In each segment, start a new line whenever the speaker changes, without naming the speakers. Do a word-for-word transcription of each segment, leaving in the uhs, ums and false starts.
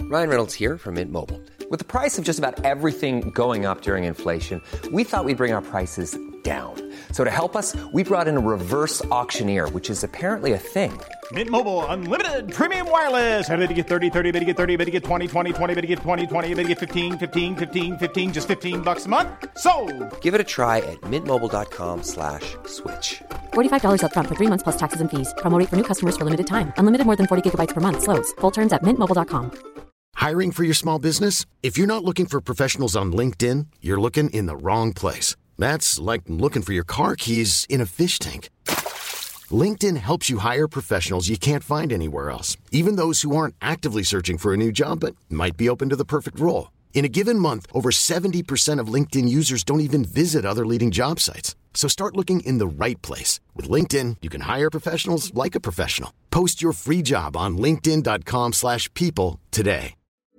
Ryan Reynolds here from Mint Mobile. With the price of just about everything going up during inflation, we thought we'd bring our prices down. So to help us, we brought in a reverse auctioneer, which is apparently a thing.
Mint Mobile Unlimited Premium Wireless. How to get thirty, thirty, how to get thirty, how to get twenty, twenty, twenty, how to get twenty, twenty, how to get fifteen, fifteen, fifteen, fifteen, just fifteen bucks a month? Sold!
Give it a try at mintmobile.com slash switch.
forty-five dollars up front for three months plus taxes and fees. Promo rate for new customers for limited time. Unlimited more than forty gigabytes per month. Slows full terms at mint mobile dot com.
Hiring for your small business? If you're not looking for professionals on LinkedIn, you're looking in the wrong place. That's like looking for your car keys in a fish tank. LinkedIn helps you hire professionals you can't find anywhere else, even those who aren't actively searching for a new job but might be open to the perfect role. In a given month, over seventy percent of LinkedIn users don't even visit other leading job sites. So start looking in the right place. With LinkedIn, you can hire professionals like a professional. Post your free job on linkedin.com slash people today.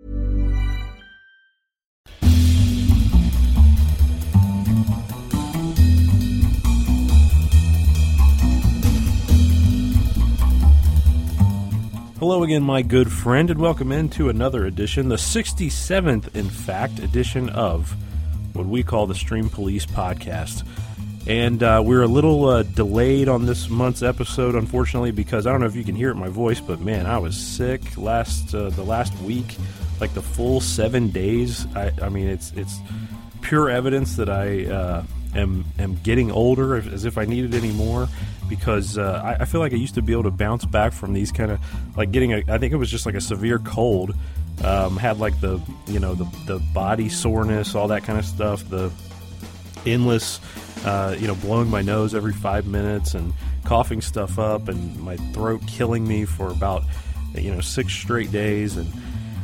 Hello again, my good friend, and welcome into another edition, the sixty-seventh, in fact, edition of what we call the Stream Police Podcast. And uh, we're a little uh, delayed on this month's episode, unfortunately, because I don't know if you can hear it in my voice, but man, I was sick last uh, the last week, like the full seven days. I, I mean, it's it's pure evidence that I uh, am am getting older, as if I needed any more. Because uh, I, I feel like I used to be able to bounce back from these kind of, like getting a, I think it was just like a severe cold, um, had like the, you know, the, the body soreness, all that kind of stuff, the endless, uh, you know, blowing my nose every five minutes and coughing stuff up and my throat killing me for about, you know, six straight days. And,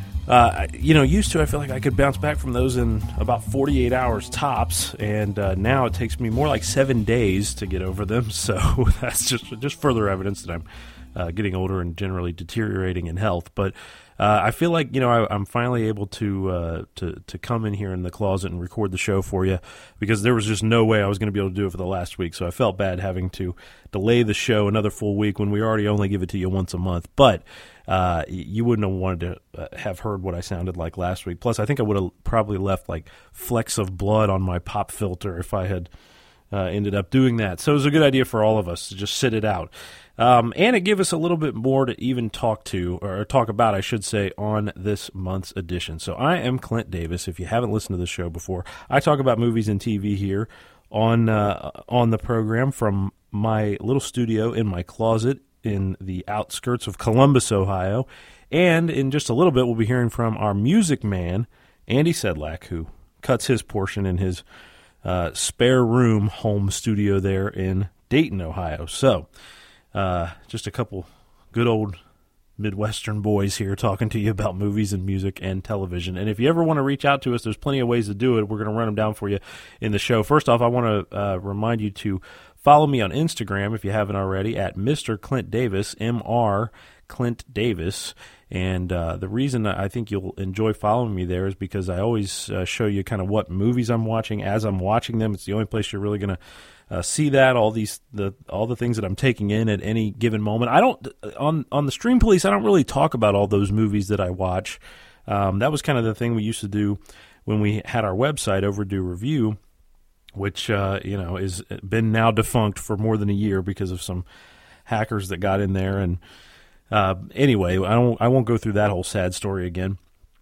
uh, you know, used to, I feel like I could bounce back from those in about forty-eight hours tops, and uh, now it takes me more like seven days to get over them, so that's just just further evidence that I'm uh, getting older and generally deteriorating in health. But uh, I feel like, you know, I, I'm finally able to, uh, to to come in here in the closet and record the show for you, because there was just no way I was going to be able to do it for the last week, so I felt bad having to delay the show another full week when we already only give it to you once a month. But Uh, you wouldn't have wanted to uh, have heard what I sounded like last week. Plus, I think I would have probably left like flecks of blood on my pop filter if I had uh, ended up doing that. So it was a good idea for all of us to just sit it out. Um, and it gave us a little bit more to even talk to, or talk about, I should say, on this month's edition. So I am Clint Davis. If you haven't listened to the show before, I talk about movies and T V here on uh, on the program from my little studio in my closet in the outskirts of Columbus, Ohio. And in just a little bit, we'll be hearing from our music man, Andy Sedlak, who cuts his portion in his uh, spare room home studio there in Dayton, Ohio. So, uh, just a couple good old Midwestern boys here talking to you about movies and music and television. And if you ever want to reach out to us, there's plenty of ways to do it. We're going to run them down for you in the show. First off, I want to uh, remind you to follow me on Instagram, if you haven't already, at Mister Clint Davis, M R Clint Davis. And uh, the reason I think you'll enjoy following me there is because I always uh, show you kind of what movies I'm watching as I'm watching them. It's the only place you're really going to uh, see that, all these the all the things that I'm taking in at any given moment. I don't on on the Stream Police, I don't really talk about all those movies that I watch. Um, that was kind of the thing we used to do when we had our website, Overdue Review, which, uh, you know, is been now defunct for more than a year because of some hackers that got in there. And uh, anyway, I don't, I won't go through that whole sad story again.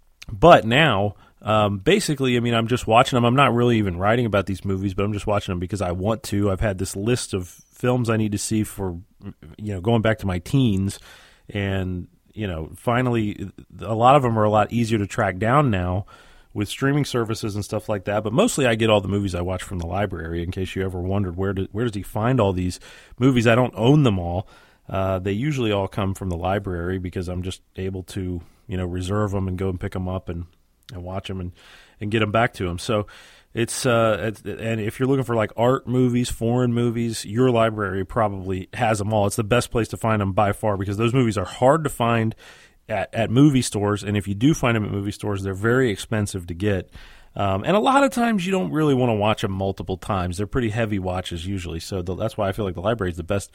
But now, um, basically, I mean, I'm just watching them. I'm not really even writing about these movies, but I'm just watching them because I want to. I've had this list of films I need to see for, you know, going back to my teens. And, you know, finally, a lot of them are a lot easier to track down now with streaming services and stuff like that. But mostly I get all the movies I watch from the library, in case you ever wondered where, do, where does he find all these movies. I don't own them all. Uh, they usually all come from the library because I'm just able to, you know, reserve them and go and pick them up and, and watch them and, and get them back to them. So it's, uh, it's, and if you're looking for like art movies, foreign movies, your library probably has them all. It's the best place to find them by far, because those movies are hard to find At, at movie stores, and if you do find them at movie stores, they're very expensive to get. Um, and a lot of times you don't really want to watch them multiple times. They're pretty heavy watches usually, so the, that's why I feel like the library is the best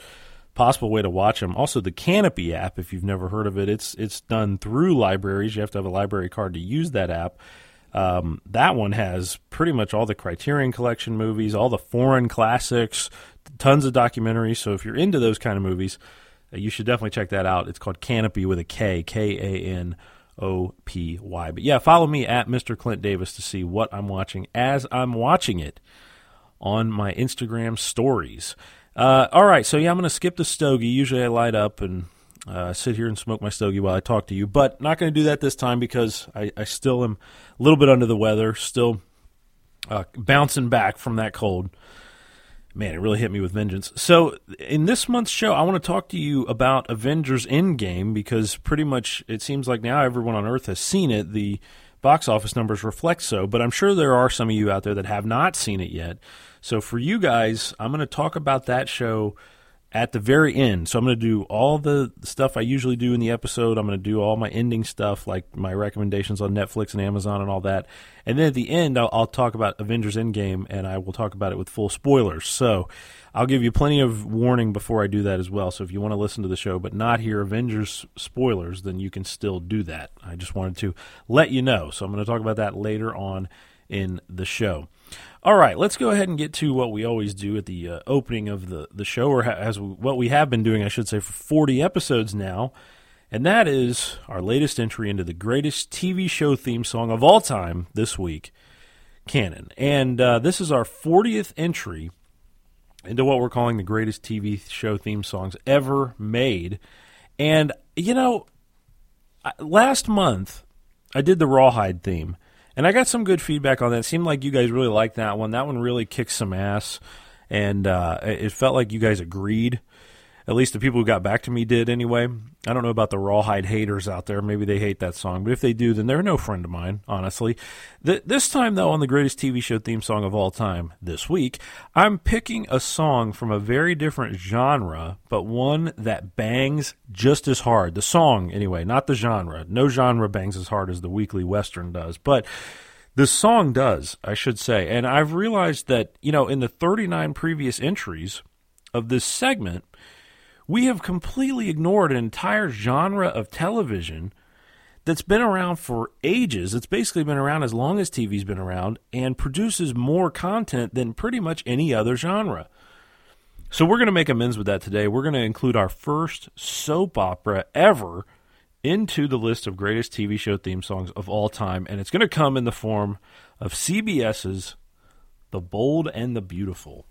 possible way to watch them. Also, the Canopy app, if you've never heard of it, it's it's done through libraries. You have to have a library card to use that app. Um, that one has pretty much all the Criterion Collection movies, all the foreign classics, tons of documentaries. So if you're into those kind of movies, uh, you should definitely check that out. It's called Canopy with a K, K A N O P Y. But yeah, follow me at Mister Clint Davis to see what I'm watching as I'm watching it on my Instagram stories. Uh, all right, so yeah, I'm going to skip the stogie. Usually I light up and uh, sit here and smoke my stogie while I talk to you, but not going to do that this time because I, I still am a little bit under the weather, still uh, bouncing back from that cold. Man, it really hit me with vengeance. So in this month's show, I want to talk to you about Avengers Endgame because pretty much it seems like now everyone on Earth has seen it. The box office numbers reflect so, but I'm sure there are some of you out there that have not seen it yet. So for you guys, I'm going to talk about that show at the very end. So I'm going to do all the stuff I usually do in the episode. I'm going to do all my ending stuff, like my recommendations on Netflix and Amazon and all that. And then at the end, I'll, I'll talk about Avengers Endgame, and I will talk about it with full spoilers. So I'll give you plenty of warning before I do that as well. So if you want to listen to the show but not hear Avengers spoilers, then you can still do that. I just wanted to let you know. So I'm going to talk about that later on in the show. All right, let's go ahead and get to what we always do at the uh, opening of the, the show, or ha- as we, what we have been doing, I should say, for forty episodes now, and that is our latest entry into the greatest T V show theme song of all time this week, Canon. And uh, this is our fortieth entry into what we're calling the greatest T V show theme songs ever made. And, you know, last month I did the Rawhide theme. And I got some good feedback on that. It seemed like you guys really liked that one. That one really kicked some ass, and uh, it felt like you guys agreed. At least the people who got back to me did anyway. I don't know about the Rawhide haters out there. Maybe they hate that song. But if they do, then they're no friend of mine, honestly. The, this time, though, on the greatest T V show theme song of all time this week, I'm picking a song from a very different genre, but one that bangs just as hard. The song, anyway, not the genre. No genre bangs as hard as the weekly Western does. But the song does, I should say. And I've realized that, you know, in the thirty-nine previous entries of this segment, we have completely ignored an entire genre of television that's been around for ages. It's basically been around as long as T V's been around and produces more content than pretty much any other genre. So we're going to make amends with that today. We're going to include our first soap opera ever into the list of greatest T V show theme songs of all time, and it's going to come in the form of CBS's The Bold and the Beautiful.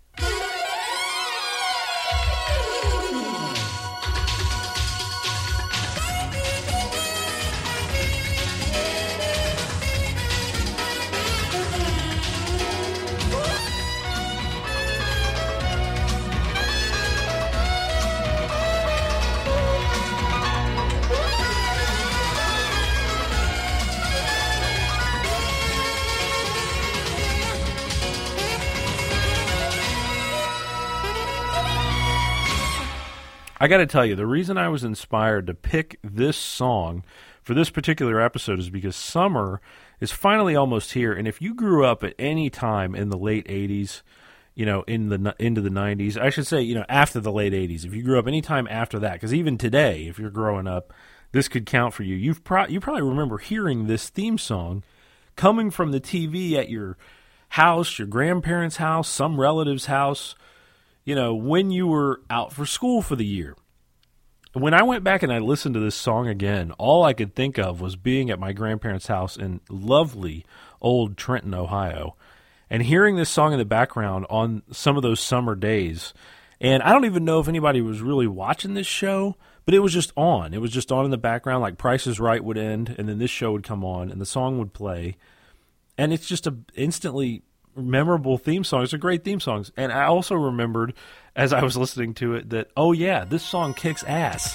I got to tell you, the reason I was inspired to pick this song for this particular episode is because summer is finally almost here. And if you grew up at any time in the late eighties, you know, in the into the nineties, I should say, you know, after the late eighties, if you grew up any time after that, because even today, if you're growing up, this could count for you. You've pro- you probably remember hearing this theme song coming from the T V at your house, your grandparents' house, some relative's house, you know, when you were out for school for the year. When I went back and I listened to this song again, all I could think of was being at my grandparents' house in lovely old Trenton, Ohio, and hearing this song in the background on some of those summer days. And I don't even know if anybody was really watching this show, but it was just on. It was just on in the background, like Price is Right would end, and then this show would come on, and the song would play. And it's just a instantly memorable theme song. It's a great theme song. And I also remembered, as I was listening to it, that, oh yeah, this song kicks ass.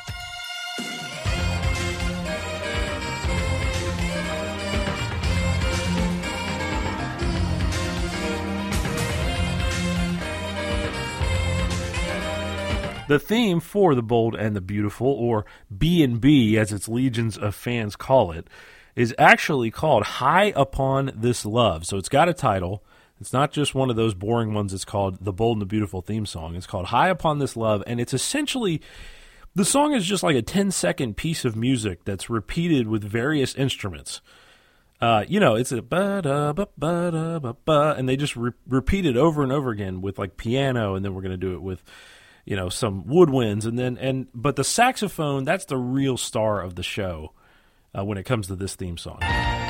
The theme for The Bold and the Beautiful, or B and B as its legions of fans call it, is actually called High Upon This Love. So it's got a title. It's not just one of those boring ones. It's called the Bold and the Beautiful theme song. It's called High Upon This Love, and it's essentially, the song is just like a ten-second piece of music that's repeated with various instruments. Uh, you know, it's a ba-da-ba-ba-da-ba-ba, and they just re- repeat it over and over again with like piano, and then we're going to do it with, you know, some woodwinds, and then and but the saxophone, that's the real star of the show uh, when it comes to this theme song.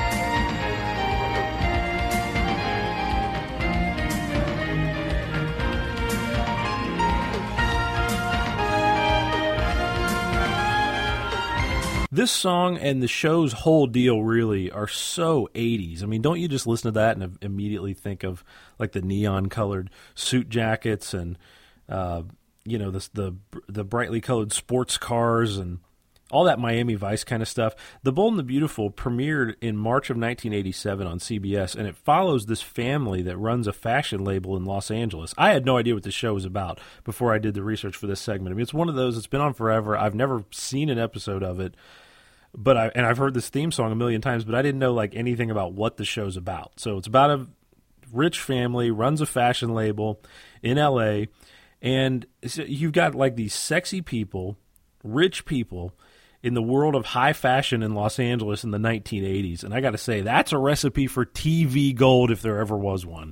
This song and the show's whole deal really are so eighties. I mean, don't you just listen to that and immediately think of like the neon-colored suit jackets and uh, you know the, the the brightly colored sports cars and all that Miami Vice kind of stuff. The Bold and the Beautiful premiered in March of nineteen eighty-seven on C B S, and it follows this family that runs a fashion label in Los Angeles. I had no idea what the show was about before I did the research for this segment. I mean, it's one of those that's been on forever. I've never seen an episode of it. But I and I've heard this theme song a million times, but I didn't know like anything about what the show's about. So it's about a rich family, runs a fashion label in L A, and you've got like these sexy people, rich people in the world of high fashion in Los Angeles in the nineteen eighties. And I got to say, that's a recipe for T V gold if there ever was one.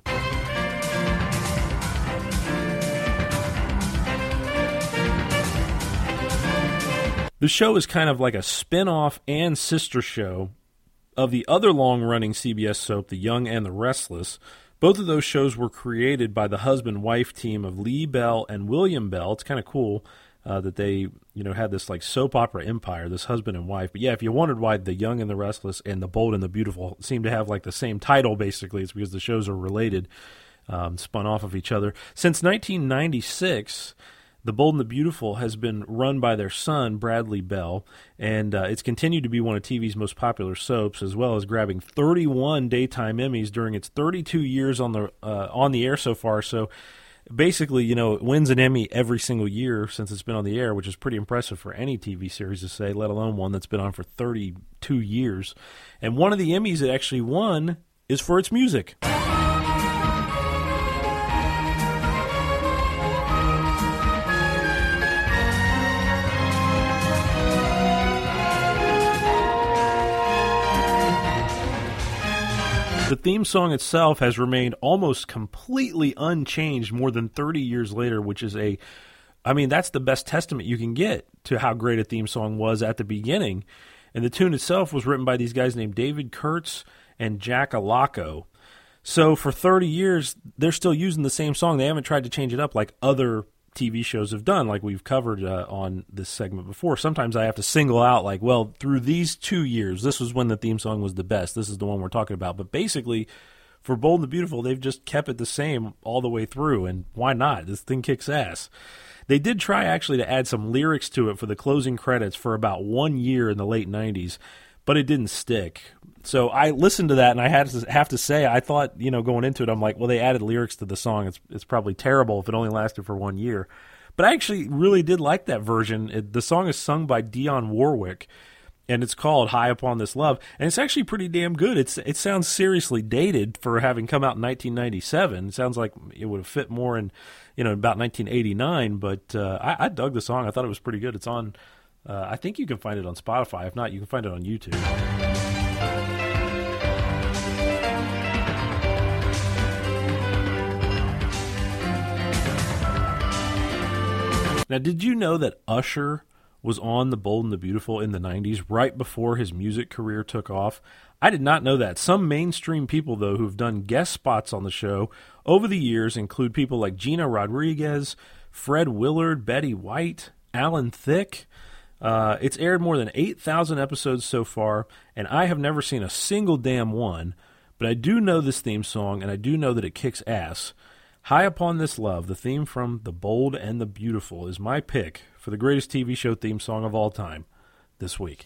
The show is kind of like a spin-off and sister show of the other long-running C B S soap, The Young and the Restless. Both of those shows were created by the husband-wife team of Lee Bell and William Bell. It's kind of cool uh, that they, you know, had this like soap opera empire, this husband and wife. But yeah, if you wondered why The Young and the Restless and The Bold and the Beautiful seem to have like the same title, basically, it's because the shows are related, um, spun off of each other. Since nineteen ninety-six... The Bold and the Beautiful has been run by their son, Bradley Bell, and uh, it's continued to be one of T V's most popular soaps, as well as grabbing thirty-one daytime Emmys during its thirty-two years on the uh, on the air so far. So basically, you know, it wins an Emmy every single year since it's been on the air, which is pretty impressive for any T V series to say, let alone one that's been on for thirty-two years. And one of the Emmys it actually won is for its music. The theme song itself has remained almost completely unchanged more than thirty years later, which is a, I mean, that's the best testament you can get to how great a theme song was at the beginning. And the tune itself was written by these guys named David Kurtz and Jack Alaco. So for thirty years, they're still using the same song. They haven't tried to change it up like other T V shows have done, like we've covered uh, on this segment before. Sometimes I have to single out, like, well, through these two years, this was when the theme song was the best. This is the one we're talking about. But basically, for Bold and the Beautiful, they've just kept it the same all the way through, and why not? This thing kicks ass. They did try, actually, to add some lyrics to it for the closing credits for about one year in the late nineties, but it didn't stick. So I listened to that, and I had to have to say, I thought, you know, going into it, I'm like, well, they added lyrics to the song. It's it's probably terrible if it only lasted for one year. But I actually really did like that version. It, the song is sung by Dionne Warwick, and it's called High Upon This Love. And it's actually pretty damn good. It's It sounds seriously dated for having come out in nineteen ninety-seven. It sounds like it would have fit more in, you know, about nineteen eighty-nine. But uh, I, I dug the song. I thought it was pretty good. It's on, uh, I think you can find it on Spotify. If not, you can find it on YouTube. Now, did you know that Usher was on The Bold and the Beautiful in the nineties, right before his music career took off? I did not know that. Some mainstream people, though, who've done guest spots on the show over the years include people like Gina Rodriguez, Fred Willard, Betty White, Alan Thicke. Uh, it's aired more than eight thousand episodes so far, and I have never seen a single damn one, but I do know this theme song, and I do know that it kicks ass. High Upon This Love, the theme from The Bold and the Beautiful, is my pick for the greatest T V show theme song of all time this week.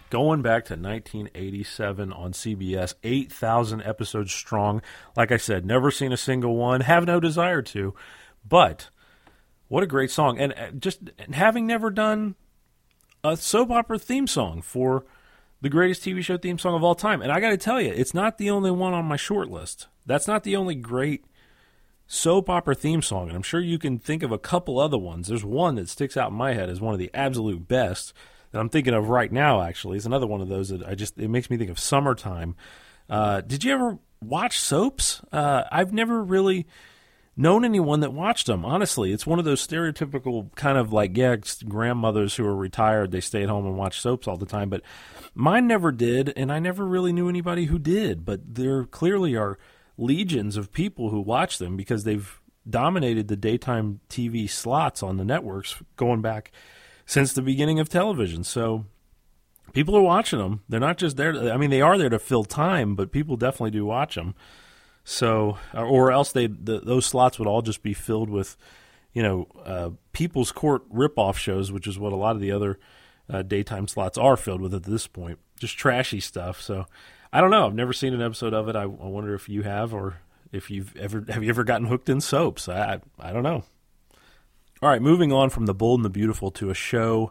going back to nineteen eighty-seven on C B S, eight thousand episodes strong. Like I said, never seen a single one, have no desire to, but what a great song. And just having never done a soap opera theme song for the greatest T V show theme song of all time. And I got to tell you, it's not the only one on my short list. That's not the only great soap opera theme song, and I'm sure you can think of a couple other ones. There's one that sticks out in my head as one of the absolute best that I'm thinking of right now, actually. It's another one of those that I just, it makes me think of Summertime. Uh, did you ever watch soaps? Uh, I've never really known anyone that watched them, honestly. It's one of those stereotypical kind of like, yeah, grandmothers who are retired, they stay at home and watch soaps all the time, but mine never did, and I never really knew anybody who did, but there clearly are legions of people who watch them because they've dominated the daytime T V slots on the networks going back since the beginning of television. So people are watching them. They're not just there to, I mean, they are there to fill time, but people definitely do watch them. So, or else they the, those slots would all just be filled with, you know, uh, People's Court ripoff shows, which is what a lot of the other uh, daytime slots are filled with at this point. Just trashy stuff. So I don't know. I've never seen an episode of it. I, I wonder if you have, or if you've ever have you ever gotten hooked in soaps. I I don't know. All right, moving on from The Bold and the Beautiful to a show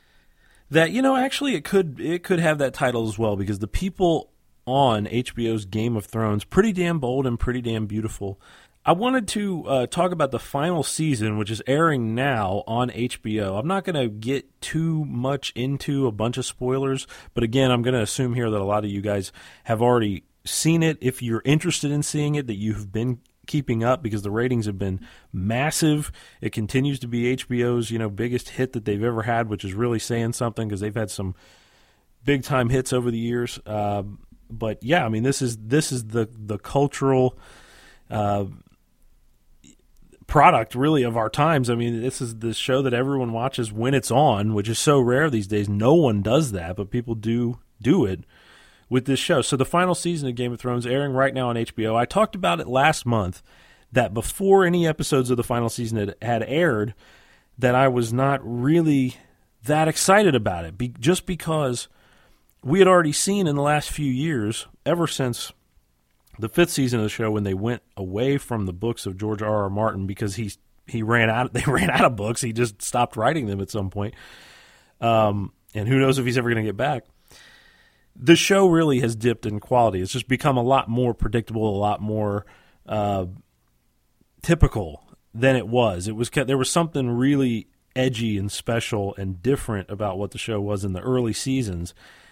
that, you know, actually it could it could have that title as well, because the people on H B O's Game of Thrones, pretty damn bold and pretty damn beautiful. I wanted to uh, talk about the final season, which is airing now on H B O. I'm not going to get too much into a bunch of spoilers, but again, I'm going to assume here that a lot of you guys have already seen it. If you're interested in seeing it, that you've been keeping up, because the ratings have been massive. It continues to be H B O's, you know, biggest hit that they've ever had, which is really saying something, because they've had some big-time hits over the years. Uh, but yeah, I mean, this is this is the the cultural Uh, product really of our times. I mean, this is the show that everyone watches when it's on, which is so rare these days. No one does that, but people do do it with this show. So the final season of Game of Thrones airing right now on H B O. I talked about it last month, that before any episodes of the final season had, had aired, that I was not really that excited about it, be, just because we had already seen in the last few years, ever since the fifth season of the show, when they went away from the books of George R. R. Martin, because he he ran out, they ran out of books. He just stopped writing them at some point. Um, and who knows if he's ever going to get back. The show really has dipped in quality. It's just become a lot more predictable, a lot more uh, typical than it was. It was there was something really edgy and special and different about what the show was in the early seasons,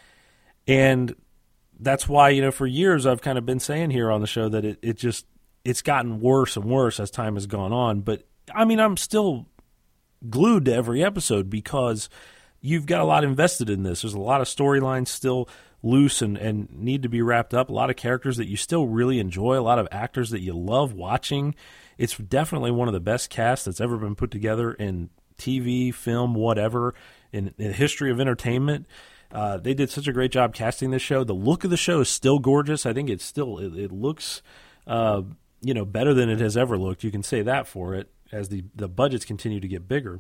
and that's why, you know, for years I've kind of been saying here on the show that it, it just, it's gotten worse and worse as time has gone on. But, I mean, I'm still glued to every episode because you've got a lot invested in this. There's a lot of storylines still loose and, and need to be wrapped up, a lot of characters that you still really enjoy, a lot of actors that you love watching. It's definitely one of the best casts that's ever been put together in T V, film, whatever, in, in the history of entertainment. Uh, they did such a great job casting this show. The look of the show is still gorgeous. I think it's still it, it looks, uh, you know, better than it has ever looked. You can say that for it as the the budgets continue to get bigger.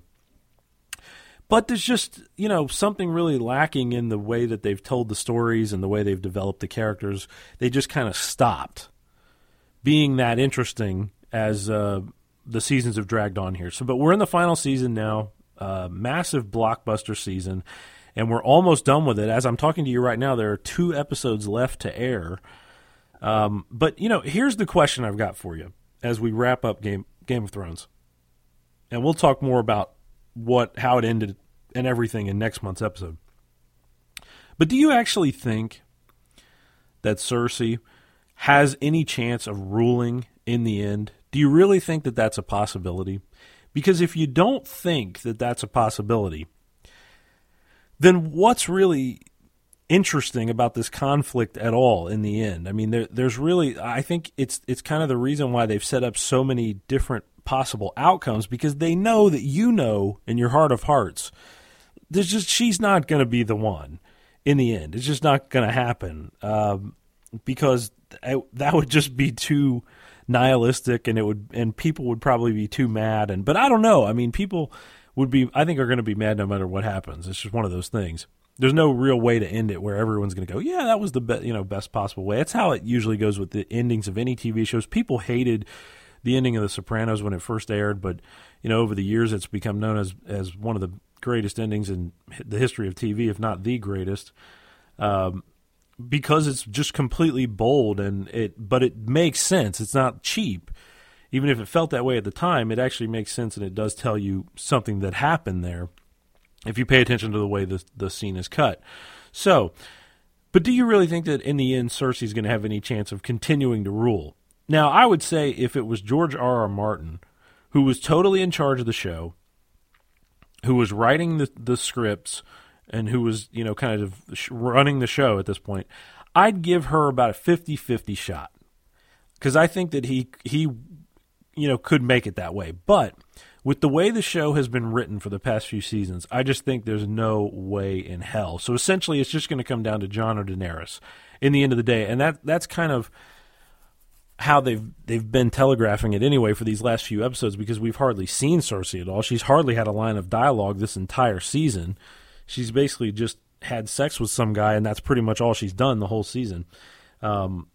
But there's just, you know, something really lacking in the way that they've told the stories and the way they've developed the characters. They just kind of stopped being that interesting as uh, the seasons have dragged on here. So, but we're in the final season now, uh, massive blockbuster season. And we're almost done with it. As I'm talking to you right now, there are two episodes left to air. Um, but, you know, here's the question I've got for you as we wrap up Game Game of Thrones. And we'll talk more about what how it ended and everything in next month's episode. But do you actually think that Cersei has any chance of ruling in the end? Do you really think that that's a possibility? Because if you don't think that that's a possibility, then what's really interesting about this conflict at all in the end? I mean, there, there's really, I think it's it's kind of the reason why they've set up so many different possible outcomes, because they know that, you know, in your heart of hearts, there's just, she's not going to be the one in the end. It's just not going to happen, um, because that would just be too nihilistic, and it would, and people would probably be too mad. And but I don't know. I mean, people would be, I think, are going to be mad no matter what happens. It's just one of those things. There's no real way to end it where everyone's going to go, yeah, that was the be- you know best possible way. That's how it usually goes with the endings of any T V shows. People hated the ending of The Sopranos when it first aired, but you know over the years it's become known as as one of the greatest endings in the history of T V, if not the greatest, um, because it's just completely bold and it. But it makes sense. It's not cheap. Even if it felt that way at the time, it actually makes sense, and it does tell you something that happened there if you pay attention to the way the, the scene is cut. So, but do you really think that in the end Cersei's going to have any chance of continuing to rule? Now, I would say if it was George R. R. Martin, who was totally in charge of the show, who was writing the, the scripts, and who was, you know, kind of running the show at this point, I'd give her about a fifty-fifty shot. Because I think that he he... you know, could make it that way. But with the way the show has been written for the past few seasons, I just think there's no way in hell. So essentially it's just going to come down to Jon or Daenerys in the end of the day. And that that's kind of how they've they've been telegraphing it anyway for these last few episodes, because we've hardly seen Cersei at all. She's hardly had a line of dialogue this entire season. She's basically just had sex with some guy, and that's pretty much all she's done the whole season. Um,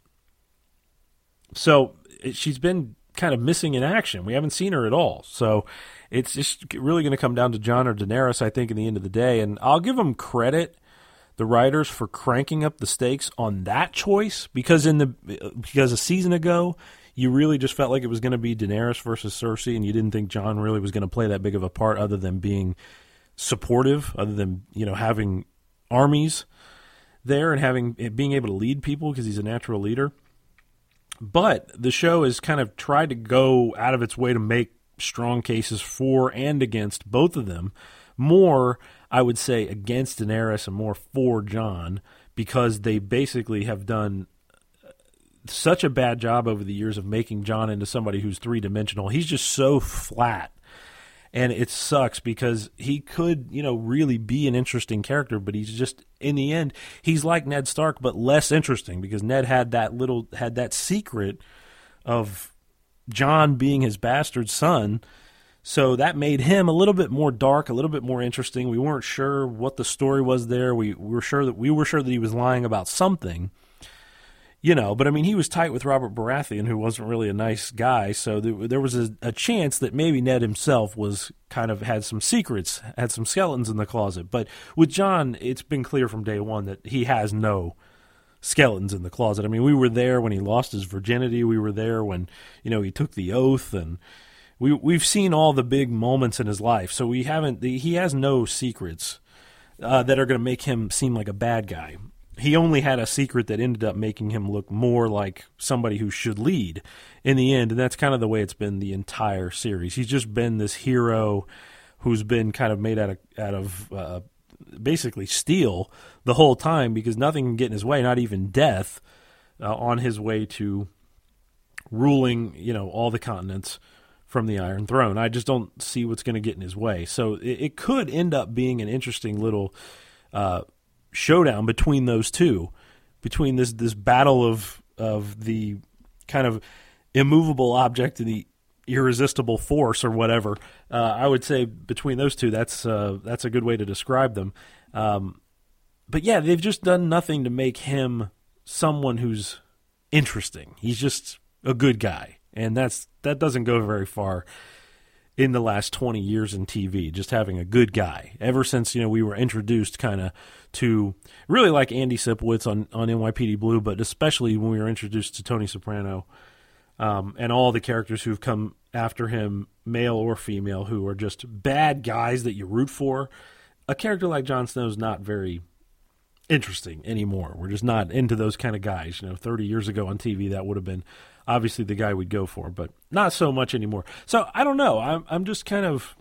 so it, she's been kind of missing in action. We haven't seen her at all. So it's just really going to come down to Jon or Daenerys, I think, in the end of the day. And I'll give them credit, the writers, for cranking up the stakes on that choice, because in the because a season ago you really just felt like it was going to be Daenerys versus Cersei, and you didn't think Jon really was going to play that big of a part other than being supportive, other than, you know, having armies there and having being able to lead people because he's a natural leader. But the show has kind of tried to go out of its way to make strong cases for and against both of them. More, I would say, against Daenerys and more for Jon, because they basically have done such a bad job over the years of making Jon into somebody who's three-dimensional. He's just so flat. And it sucks because he could, you know, really be an interesting character, but he's just, in the end, he's like Ned Stark, but less interesting, because Ned had that little, had that secret of Jon being his bastard son. So that made him a little bit more dark, a little bit more interesting. We weren't sure what the story was there. We, we were sure that we were sure that he was lying about something. You know, but I mean, he was tight with Robert Baratheon, who wasn't really a nice guy, so there, there was a, a chance that maybe Ned himself was kind of had some secrets, had some skeletons in the closet. But with Jon, it's been clear from day one that he has no skeletons in the closet. I mean, we were there when he lost his virginity. We were there when, you know, he took the oath, and we we've seen all the big moments in his life. So we haven't. He has no secrets uh, that are going to make him seem like a bad guy. He only had a secret that ended up making him look more like somebody who should lead in the end, and that's kind of the way it's been the entire series. He's just been this hero who's been kind of made out of out of uh, basically steel the whole time, because nothing can get in his way, not even death, uh, on his way to ruling, you know, all the continents from the Iron Throne. I just don't see what's going to get in his way. So it, it could end up being an interesting little uh showdown between those two, between this this battle of of the kind of immovable object and the irresistible force, or whatever. Uh, I would say between those two, that's uh, that's a good way to describe them. Um, but yeah, they've just done nothing to make him someone who's interesting. He's just a good guy, and that's that doesn't go very far in the last twenty years in T V, just having a good guy. Ever since, you know, we were introduced kind of to, really like Andy Sipowicz on, on N Y P D Blue, but especially when we were introduced to Tony Soprano, um, and all the characters who've come after him, male or female, who are just bad guys that you root for. A character like Jon Snow is not very interesting anymore. We're just not into those kind of guys. You know, thirty years ago on T V, that would have been obviously the guy we'd go for, but not so much anymore. So I don't know. I'm I'm just kind of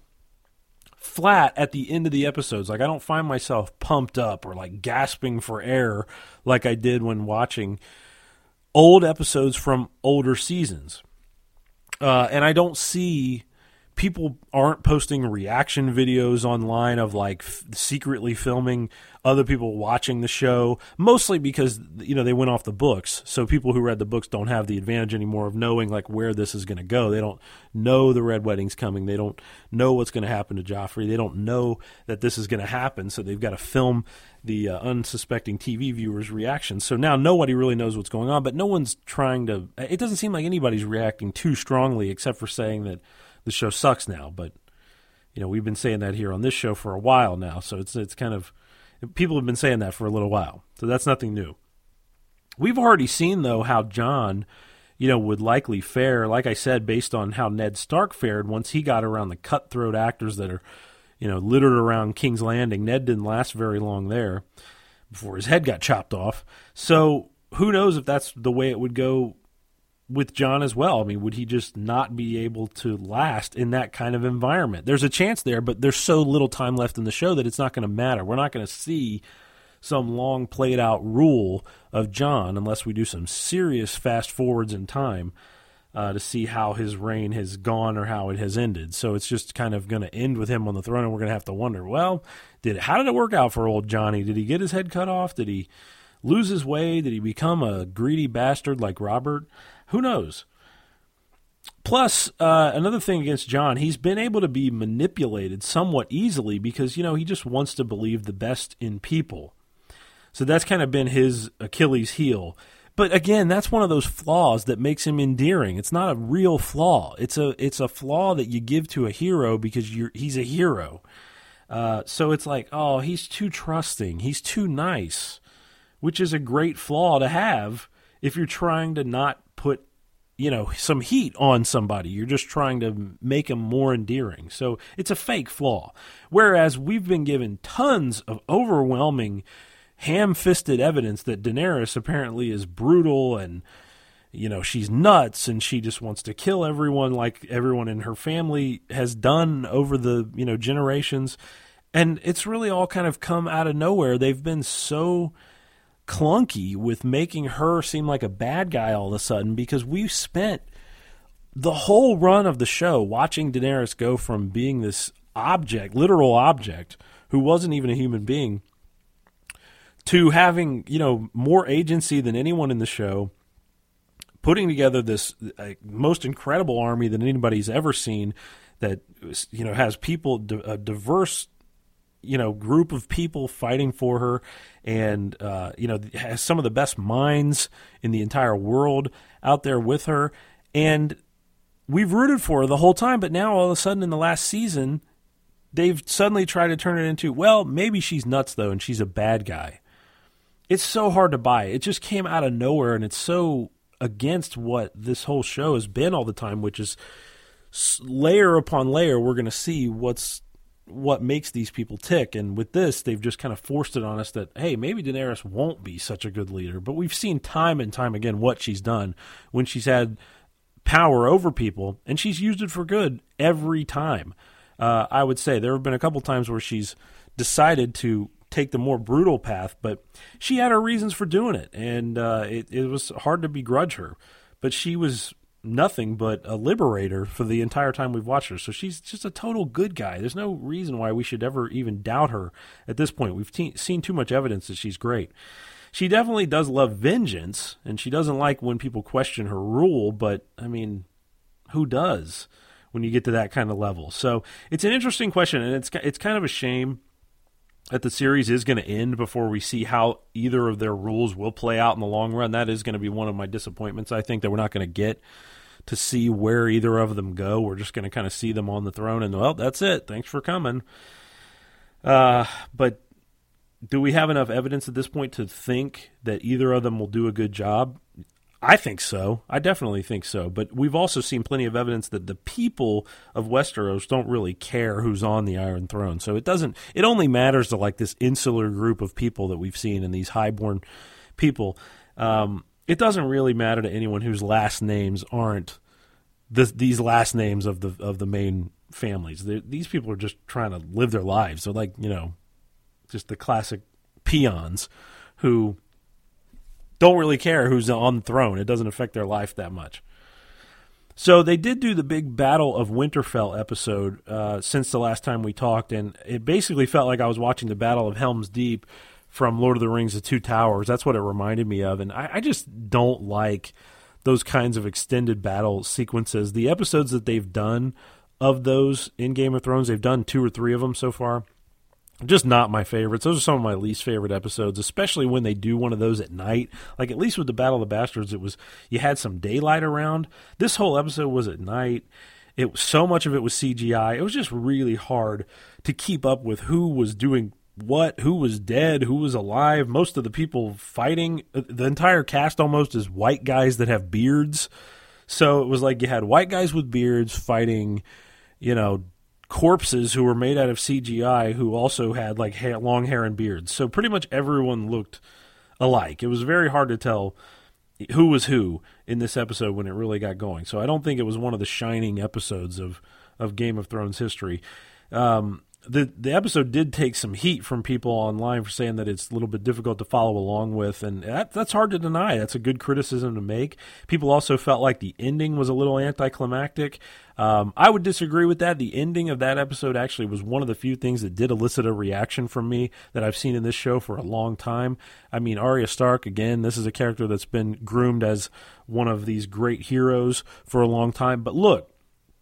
flat at the end of the episodes. Like, I don't find myself pumped up or like gasping for air like I did when watching old episodes from older seasons. Uh, and I don't see people aren't posting reaction videos online of like f- secretly filming other people watching the show, mostly because, you know, they went off the books. So people who read the books don't have the advantage anymore of knowing like where this is going to go. They don't know the Red Wedding's coming. They don't know what's going to happen to Joffrey. They don't know that this is going to happen. So they've got to film the uh, unsuspecting T V viewers' reactions. So now nobody really knows what's going on, but no one's trying to, it doesn't seem like anybody's reacting too strongly except for saying that the show sucks now. But, you know, we've been saying that here on this show for a while now. So it's it's kind of, people have been saying that for a little while. So that's nothing new. We've already seen, though, how Jon, you know, would likely fare, like I said, based on how Ned Stark fared once he got around the cutthroat actors that are, you know, littered around King's Landing. Ned didn't last very long there before his head got chopped off. So who knows if that's the way it would go with Jon as well. I mean, would he just not be able to last in that kind of environment? There's a chance there, but there's so little time left in the show that it's not going to matter. We're not going to see some long played out rule of Jon unless we do some serious fast forwards in time uh, to see how his reign has gone or how it has ended. So it's just kind of going to end with him on the throne, and we're going to have to wonder, well, did it, how did it work out for old Johnny? Did he get his head cut off? Did he lose his way? Did he become a greedy bastard like Robert? Who knows? Plus, uh, another thing against Jon, he's been able to be manipulated somewhat easily because, you know, he just wants to believe the best in people. So that's kind of been his Achilles heel. But again, that's one of those flaws that makes him endearing. It's not a real flaw. It's a it's a flaw that you give to a hero because you're he's a hero. Uh, so it's like, oh, he's too trusting. He's too nice, which is a great flaw to have if you're trying to not put, you know, some heat on somebody. You're just trying to make them more endearing. So it's a fake flaw. Whereas we've been given tons of overwhelming ham-fisted evidence that Daenerys apparently is brutal and, you know, she's nuts and she just wants to kill everyone like everyone in her family has done over the, you know, generations. And it's really all kind of come out of nowhere. They've been so clunky with making her seem like a bad guy all of a sudden because we've spent the whole run of the show watching Daenerys go from being this object, literal object, who wasn't even a human being, to having, you know, more agency than anyone in the show, putting together this uh, most incredible army that anybody's ever seen that, you know, has people, a diverse, you know, group of people fighting for her and, uh, you know, has some of the best minds in the entire world out there with her. And we've rooted for her the whole time, but now all of a sudden in the last season, they've suddenly tried to turn it into, well, maybe she's nuts though and she's a bad guy. It's so hard to buy. It just came out of nowhere, and it's so against what this whole show has been all the time, which is layer upon layer, we're going to see what's what makes these people tick. And with this, they've just kind of forced it on us that, hey, maybe Daenerys won't be such a good leader. But we've seen time and time again what she's done when she's had power over people, and she's used it for good every time. Uh, I would say there have been a couple times where she's decided to take the more brutal path, but she had her reasons for doing it, and uh, it, it was hard to begrudge her. But she was nothing but a liberator for the entire time we've watched her, so she's just a total good guy. There's no reason why we should ever even doubt her at this point. We've te- seen too much evidence that she's great. She definitely does love vengeance, and she doesn't like when people question her rule, but, I mean, who does when you get to that kind of level? So it's an interesting question, and it's it's kind of a shame that the series is going to end before we see how either of their rules will play out in the long run. That is going to be one of my disappointments. I think that we're not going to get to see where either of them go. We're just going to kind of see them on the throne and, well, that's it. Thanks for coming. Uh, but do we have enough evidence at this point to think that either of them will do a good job? I think so. I definitely think so. But we've also seen plenty of evidence that the people of Westeros don't really care who's on the Iron Throne. So it doesn't. It only matters to like this insular group of people that we've seen and these highborn people. Um, it doesn't really matter to anyone whose last names aren't this, these last names of the of the main families. They're, these people are just trying to live their lives. They're like, you know, just the classic peons who don't really care who's on the throne. It doesn't affect their life that much. So they did do the big Battle of Winterfell episode uh, since the last time we talked, and it basically felt like I was watching the Battle of Helm's Deep from Lord of the Rings: The Two Towers. That's what it reminded me of, and I, I just don't like those kinds of extended battle sequences. The episodes that they've done of those in Game of Thrones, they've done two or three of them so far, just not my favorites. Those are some of my least favorite episodes, especially when they do one of those at night. Like at least with the Battle of the Bastards, it was you had some daylight around. This whole episode was at night. It so much of it was C G I. It was just really hard to keep up with who was doing what, who was dead, who was alive. Most of the people fighting, the entire cast almost is white guys that have beards. So it was like you had white guys with beards fighting, you know, corpses who were made out of C G I who also had like hair, long hair and beards. So pretty much everyone looked alike. It was very hard to tell who was who in this episode when it really got going. So I don't think it was one of the shining episodes of, of Game of Thrones history. Um, the the episode did take some heat from people online for saying that it's a little bit difficult to follow along with, and that, that's hard to deny. That's a good criticism to make. People also felt like the ending was a little anticlimactic. Um, I would disagree with that. The ending of that episode actually was one of the few things that did elicit a reaction from me that I've seen in this show for a long time. I mean, Arya Stark, again, this is a character that's been groomed as one of these great heroes for a long time. But look,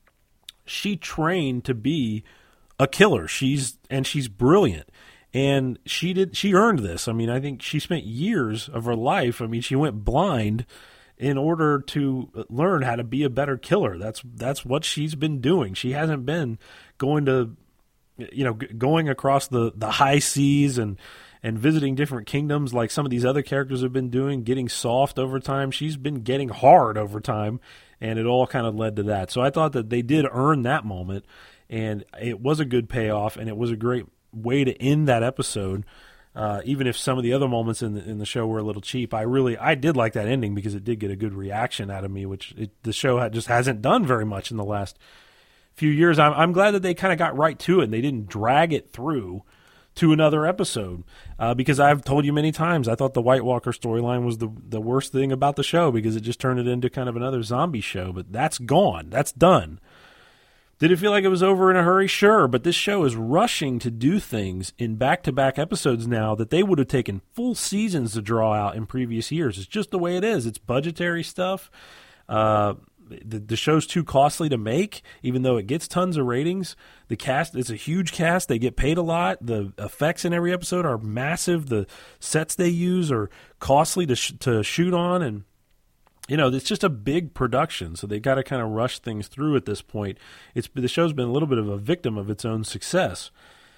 she trained to be a killer. She's and she's brilliant, and she did. She earned this. I mean, I think she spent years of her life. I mean, she went blind in order to learn how to be a better killer. That's that's what she's been doing. She hasn't been going to, you know, going across the, the high seas and and visiting different kingdoms like some of these other characters have been doing, getting soft over time. She's been getting hard over time, and it all kind of led to that. So I thought that they did earn that moment. And it was a good payoff, and it was a great way to end that episode. Uh, even if some of the other moments in the, in the show were a little cheap, I really I did like that ending because it did get a good reaction out of me, which it, the show had, just hasn't done very much in the last few years. I'm, I'm glad that they kind of got right to it and they didn't drag it through to another episode uh, because I've told you many times I thought the White Walker storyline was the the worst thing about the show because it just turned it into kind of another zombie show. But that's gone. That's done. Did it feel like it was over in a hurry? Sure, but this show is rushing to do things in back-to-back episodes now that they would have taken full seasons to draw out in previous years. It's just the way it is. It's budgetary stuff. Uh, the, the show's too costly to make, even though it gets tons of ratings. The cast, it's a huge cast. They get paid a lot. The effects in every episode are massive. The sets they use are costly to sh- to shoot on, and you know, it's just a big production, so they've got to kind of rush things through at this point. It's the show's been a little bit of a victim of its own success.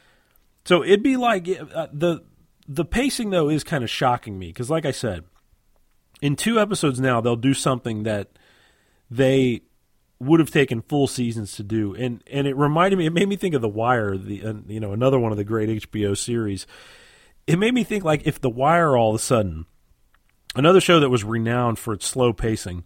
So it'd be like uh, the the pacing though is kind of shocking me because, like I said, in two episodes now they'll do something that they would have taken full seasons to do, and and it reminded me, it made me think of The Wire, the uh, you know another one of the great H B O series. It made me think like if The Wire all of a sudden, another show that was renowned for its slow pacing,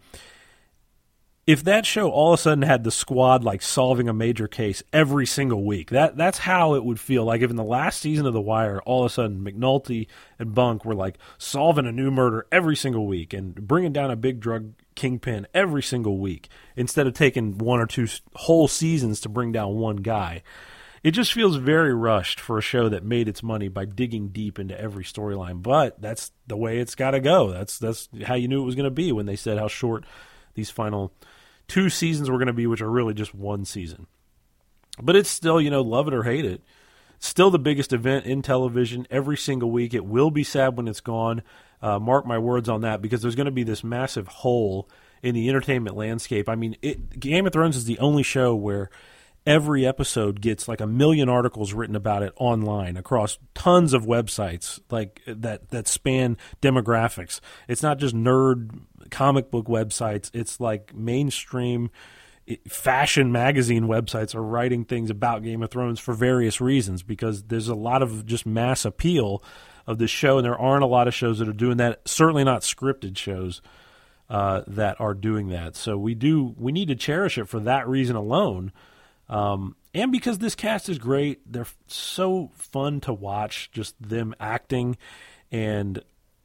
if that show all of a sudden had the squad like solving a major case every single week, that that's how it would feel. Like if in the last season of The Wire, all of a sudden McNulty and Bunk were like solving a new murder every single week and bringing down a big drug kingpin every single week instead of taking one or two whole seasons to bring down one guy. It just feels very rushed for a show that made its money by digging deep into every storyline. But that's the way it's got to go. That's that's how you knew it was going to be when they said how short these final two seasons were going to be, which are really just one season. But it's still, you know, love it or hate it, still the biggest event in television every single week. It will be sad when it's gone. Uh, mark my words on that, because there's going to be this massive hole in the entertainment landscape. I mean, it, Game of Thrones is the only show where every episode gets like a million articles written about it online across tons of websites like that that span demographics. It's not just nerd comic book websites. It's like mainstream fashion magazine websites are writing things about Game of Thrones for various reasons, because there's a lot of just mass appeal of this show, and there aren't a lot of shows that are doing that. Certainly not scripted shows uh, that are doing that. So we do we need to cherish it for that reason alone. Um, and because this cast is great, they're so fun to watch, just them acting, and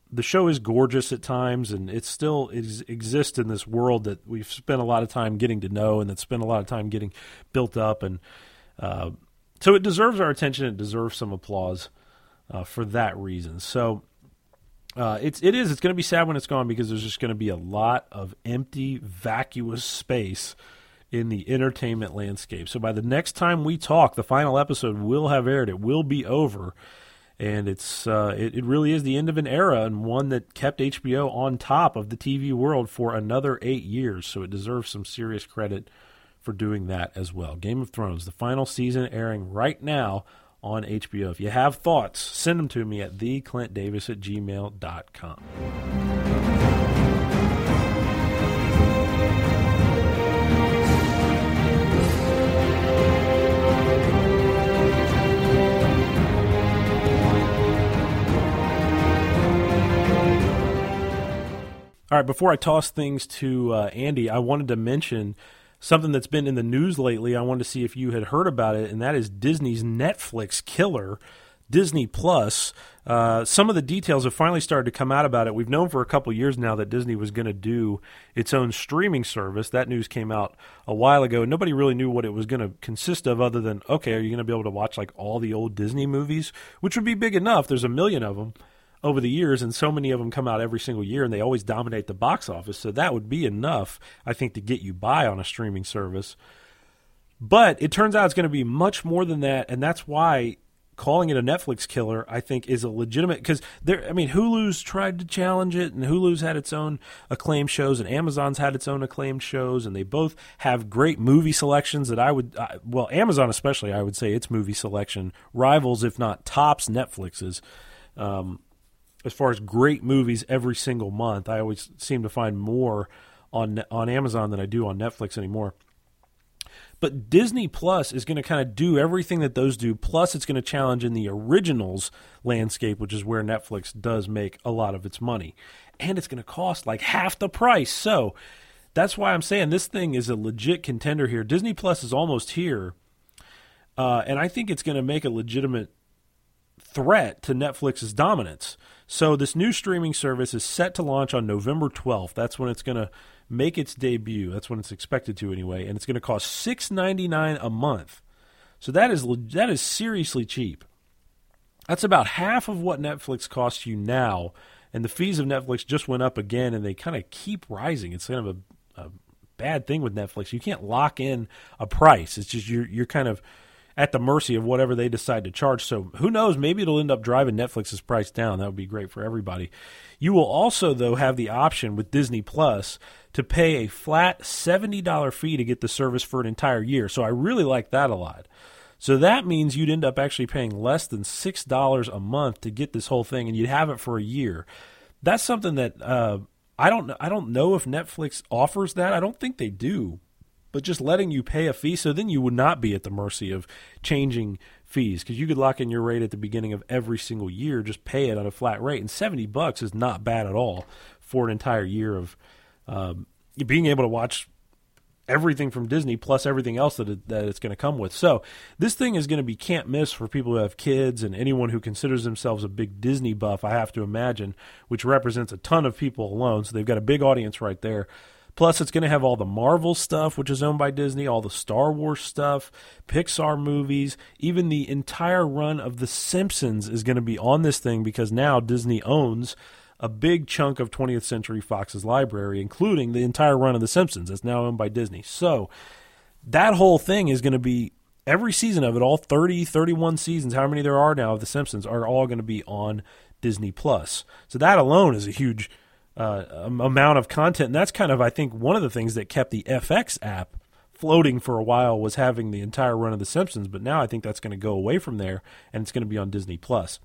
the show is gorgeous at times, and it still is, exists in this world that we've spent a lot of time getting to know and that's spent a lot of time getting built up. And uh, so it deserves our attention. It deserves some applause uh, for that reason. So uh, it's, it is. It's going to be sad when it's gone because there's just going to be a lot of empty, vacuous space in the entertainment landscape. So by the next time we talk, the final episode will have aired. It will be over. And it's uh, it, it really is the end of an era and one that kept H B O on top of the T V world for another eight years. So it deserves some serious credit for doing that as well. Game of Thrones, the final season airing right now on H B O. If you have thoughts, send them to me at the clint davis at gmail dot com. All right, before I toss things to uh, Andy, I wanted to mention something that's been in the news lately. I wanted to see if you had heard about it, and that is Disney's Netflix killer, Disney Plus. Uh, some of the details have finally started to come out about it. We've known for a couple years now that Disney was going to do its own streaming service. That news came out a while ago. Nobody really knew what it was going to consist of other than, okay, are you going to be able to watch like all the old Disney movies, which would be big enough. There's a million of them over the years, and so many of them come out every single year, and they always dominate the box office. So that would be enough, I think, to get you by on a streaming service. But it turns out it's going to be much more than that, and that's why calling it a Netflix killer, I think, is a legitimate, because there. I mean, Hulu's tried to challenge it, and Hulu's had its own acclaimed shows, and Amazon's had its own acclaimed shows, and they both have great movie selections that I would, uh, well, Amazon especially, I would say its movie selection rivals, if not tops, Netflix's. Um, As far as great movies every single month, I always seem to find more on on Amazon than I do on Netflix anymore. But Disney Plus is going to kind of do everything that those do, plus it's going to challenge in the originals landscape, which is where Netflix does make a lot of its money. And it's going to cost like half the price. So that's why I'm saying this thing is a legit contender here. Disney Plus is almost here, uh, and I think it's going to make a legitimate threat to Netflix's dominance. So this new streaming service is set to launch on November twelfth. That's when it's going to make its debut. That's when it's expected to anyway, and it's going to cost six dollars and ninety-nine cents a month. So that is that is seriously cheap. That's about half of what Netflix costs you now, and the fees of Netflix just went up again, and they kind of keep rising. It's kind of a, a bad thing with Netflix. You can't lock in a price. It's just you're you're kind of at the mercy of whatever they decide to charge. So who knows, maybe it'll end up driving Netflix's price down. That would be great for everybody. You will also, though, have the option with Disney Plus to pay a flat seventy dollars fee to get the service for an entire year. So I really like that a lot. So that means you'd end up actually paying less than six dollars a month to get this whole thing, and you'd have it for a year. That's something that uh, I don't I don't know if Netflix offers that. I don't think they do. But just letting you pay a fee, so then you would not be at the mercy of changing fees, because you could lock in your rate at the beginning of every single year, just pay it on a flat rate, and seventy bucks is not bad at all for an entire year of um, being able to watch everything from Disney plus everything else that it, that it's going to come with. So this thing is going to be can't miss for people who have kids and anyone who considers themselves a big Disney buff, I have to imagine, which represents a ton of people alone. So they've got a big audience right there. Plus, it's going to have all the Marvel stuff, which is owned by Disney, all the Star Wars stuff, Pixar movies, even the entire run of The Simpsons is going to be on this thing because now Disney owns a big chunk of twentieth Century Fox's library, including the entire run of The Simpsons. It's now owned by Disney. So that whole thing is going to be, every season of it, all thirty, thirty-one seasons, how many there are now of The Simpsons, are all going to be on Disney Plus. So that alone is a huge Uh, amount of content, and that's kind of, I think, one of the things that kept the F X app floating for a while was having the entire run of The Simpsons, but now I think that's going to go away from there, and it's going to be on Disney Plus.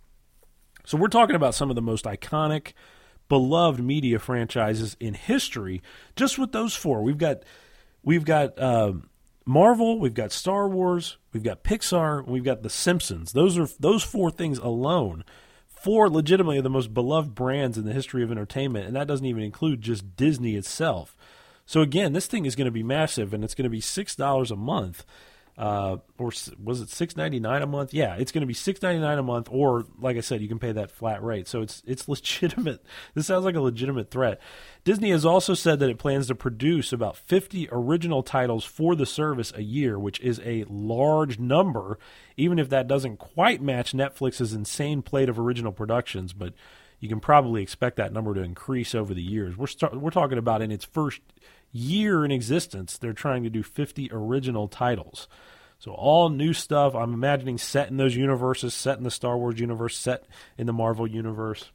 So we're talking about some of the most iconic, beloved media franchises in history, just with those four. We've got we've got um, Marvel, we've got Star Wars, we've got Pixar, and we've got The Simpsons. Those are those four things alone. Four legitimately the most beloved brands in the history of entertainment, and that doesn't even include just Disney itself. So again, this thing is going to be massive, and it's going to be six dollars a month. Uh, or was it six ninety-nine a month? Yeah, it's going to be six ninety-nine a month, or like I said, you can pay that flat rate. So it's it's legitimate. This sounds like a legitimate threat. Disney has also said that it plans to produce about fifty original titles for the service a year, which is a large number, even if that doesn't quite match Netflix's insane plate of original productions. But you can probably expect that number to increase over the years. We're start, we're talking about in its first year in existence, they're trying to do fifty original titles. So all new stuff, I'm imagining set in those universes, set in the Star Wars universe, set in the Marvel universe.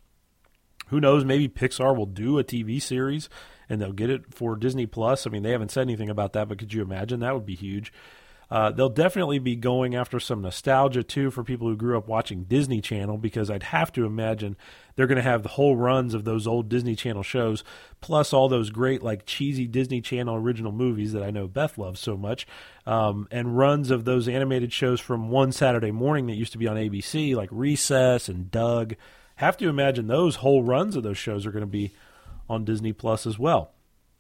Who knows, maybe Pixar will do a T V series and they'll get it for Disney Plus. I mean, they haven't said anything about that, but could you imagine? That would be huge. Uh, they'll definitely be going after some nostalgia, too, for people who grew up watching Disney Channel, because I'd have to imagine they're going to have the whole runs of those old Disney Channel shows, plus all those great, like, cheesy Disney Channel original movies that I know Beth loves so much, um, and runs of those animated shows from one Saturday morning that used to be on A B C, like Recess and Doug. Have to imagine those whole runs of those shows are going to be on Disney Plus as well.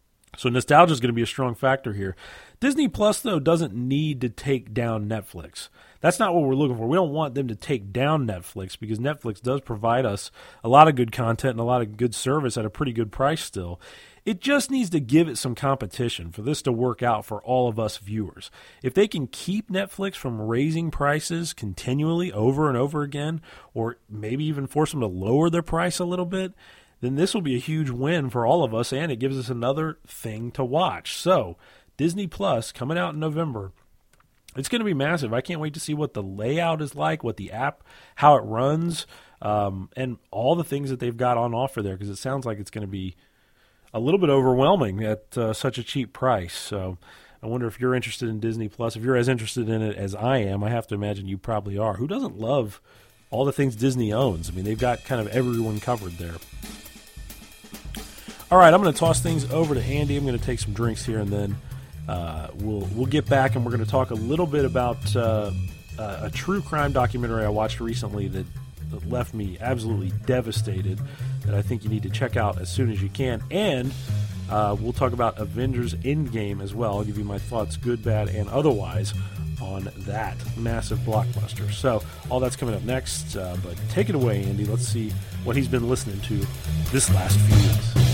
So nostalgia is going to be a strong factor here. Disney Plus, though, doesn't need to take down Netflix. That's not what we're looking for. We don't want them to take down Netflix, because Netflix does provide us a lot of good content and a lot of good service at a pretty good price still. It just needs to give it some competition for this to work out for all of us viewers. If they can keep Netflix from raising prices continually over and over again, or maybe even force them to lower their price a little bit, then this will be a huge win for all of us, and it gives us another thing to watch. So, Disney Plus, coming out in November, it's going to be massive. I can't wait to see what the layout is like, what the app, how it runs, um, and all the things that they've got on offer there, because it sounds like it's going to be a little bit overwhelming at uh, such a cheap price. So, I wonder if you're interested in Disney Plus. If you're as interested in it as I am, I have to imagine you probably are. Who doesn't love all the things Disney owns? I mean, they've got kind of everyone covered there. All right, I'm going to toss things over to Andy. I'm going to take some drinks here, and then uh, we'll we'll get back, and we're going to talk a little bit about uh, a true crime documentary I watched recently that, that left me absolutely devastated, that I think you need to check out as soon as you can. And uh, we'll talk about Avengers Endgame as well. I'll give you my thoughts, good, bad, and otherwise, on that massive blockbuster. So all that's coming up next, uh, but take it away, Andy. Let's see what he's been listening to this last few weeks.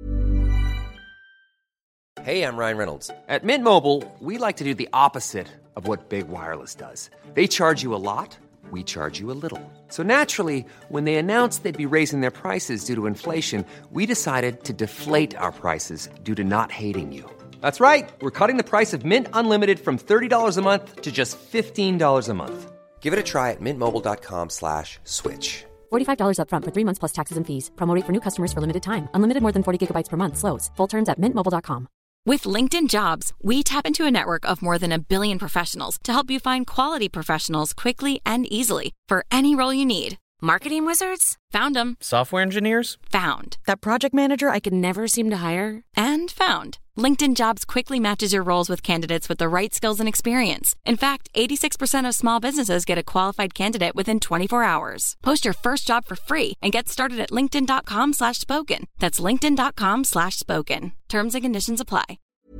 Hey, I'm Ryan Reynolds. At Mint Mobile, we like to do the opposite of what Big Wireless does. They charge you a lot, we charge you a little. So naturally, when they announced they'd be raising their prices due to inflation, we decided to deflate our prices due to not hating you. That's right. We're cutting the price of Mint Unlimited from thirty dollars a month to just fifteen dollars a month. Give it a try at mintmobile.com slash switch.
forty-five dollars up front for three months plus taxes and fees. Promo rate for new customers for limited time. Unlimited more than forty gigabytes per month slows. Full terms at mint mobile dot com.
With LinkedIn Jobs, we tap into a network of more than a billion professionals to help you find quality professionals quickly and easily for any role you need. Marketing wizards? Found them.
Software engineers?
Found. That project manager I could never seem to hire? And found. LinkedIn Jobs quickly matches your roles with candidates with the right skills and experience. In fact, eighty-six percent of small businesses get a qualified candidate within twenty-four hours. Post your first job for free and get started at linkedin.com slash spoken. That's linkedin.com slash spoken. Terms and conditions apply.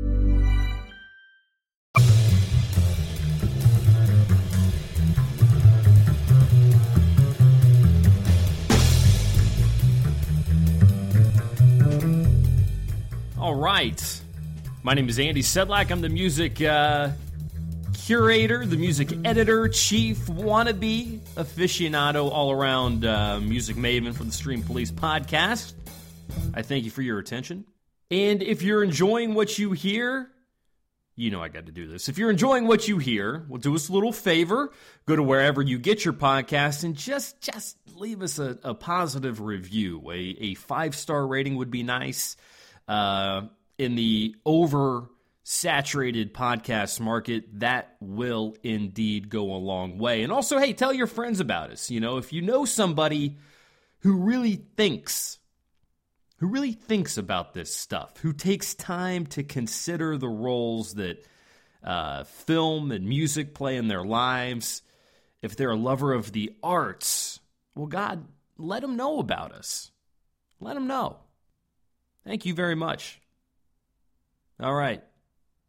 All right. My name is Andy Sedlak. I'm the music uh, curator, the music editor, chief, wannabe, aficionado, all-around uh, music maven for the Stream Police podcast. I thank you for your attention. And if you're enjoying what you hear, you know I got to do this. If you're enjoying what you hear, well, do us a little favor. Go to wherever you get your podcast and just just leave us a, a positive review. A, a five-star rating would be nice. Uh, in the over-saturated podcast market, that will indeed go a long way. And also, hey, tell your friends about us. You know, if you know somebody who really thinks, who really thinks about this stuff, who takes time to consider the roles that uh, film and music play in their lives, if they're a lover of the arts, well, God, let them know about us. Let them know. Thank you very much. All right.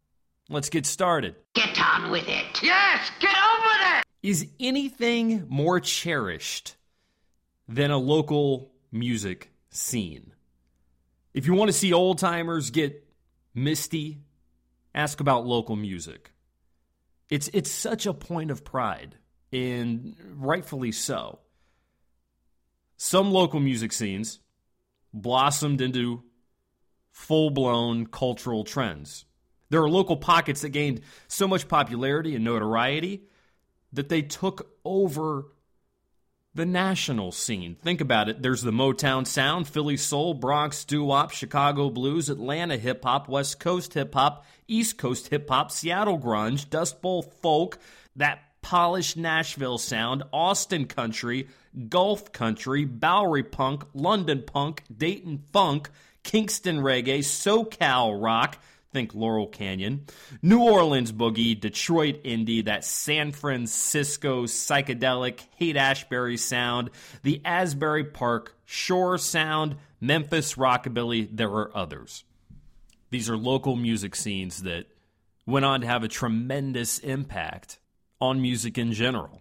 let's get started.
Get on with it. Yes, get on with it.
Is anything more cherished than a local music scene? If you want to see old-timers get misty, ask about local music. It's it's such a point of pride, and rightfully so. Some local music scenes blossomed into full-blown cultural trends. There are local pockets that gained so much popularity and notoriety that they took over the national scene. Think about it. There's the Motown sound, Philly soul, Bronx doo-wop, Chicago blues, Atlanta hip-hop, West Coast hip-hop, East Coast hip-hop, Seattle grunge, Dust Bowl folk, that polished Nashville sound, Austin country, Gulf country, Bowery punk, London punk, Dayton funk, Kingston reggae, SoCal rock, think Laurel Canyon, New Orleans boogie, Detroit indie, that San Francisco psychedelic Haight-Ashbury sound, the Asbury Park Shore sound, Memphis rockabilly. There are others. These are local music scenes that went on to have a tremendous impact on music in general.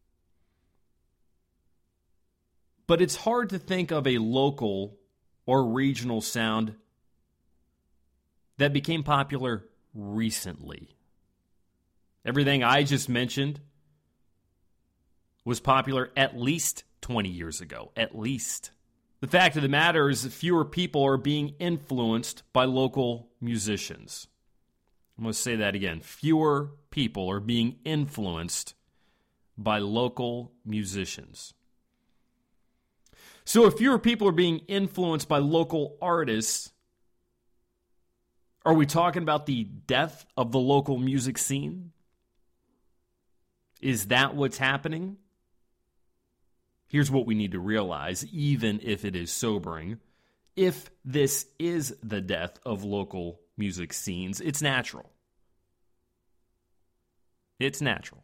But it's hard to think of a local or regional sound that became popular recently. Everything I just mentioned was popular at least twenty years ago, at least. The fact of the matter is that fewer people are being influenced by local musicians. I'm going to say that again. Fewer people are being influenced by local musicians. So if fewer people are being influenced by local artists, are we talking about the death of the local music scene? Is that what's happening? Here's what we need to realize, even if it is sobering. If this is the death of local music scenes, it's natural. It's natural.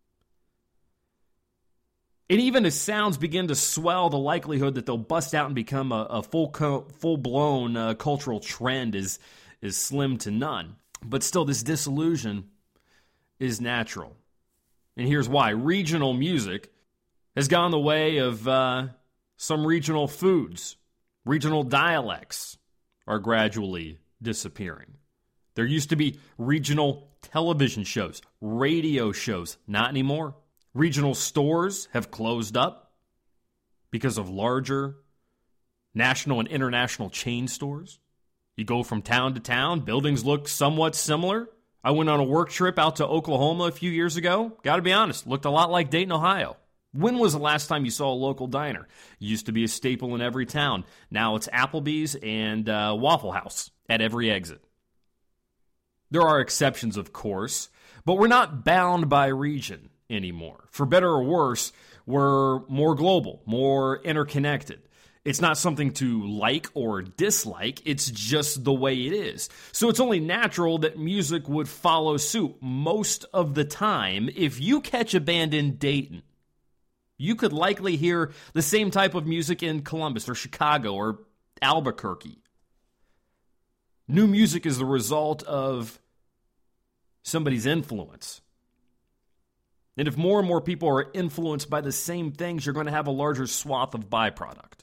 And even as sounds begin to swell, the likelihood that they'll bust out and become a, a full co- full-blown uh, cultural trend is, is slim to none. But still, this disillusion is natural. And here's why. Regional music has gone the way of uh, some regional foods. Regional dialects are gradually disappearing. There used to be regional television shows, radio shows, not anymore. Regional stores have closed up because of larger national and international chain stores. You go from town to town, buildings look somewhat similar. I went on a work trip out to Oklahoma a few years ago. Got to be honest, looked a lot like Dayton, Ohio. When was the last time you saw a local diner? It used to be a staple in every town. Now it's Applebee's and uh, Waffle House at every exit. There are exceptions, of course, but we're not bound by region anymore. For better or worse, we're more global, more interconnected. It's not something to like or dislike. It's just the way it is. So it's only natural that music would follow suit most of the time. If you catch a band in Dayton, you could likely hear the same type of music in Columbus or Chicago or Albuquerque. New music is the result of somebody's influence. And if more and more people are influenced by the same things, you're going to have a larger swath of byproduct.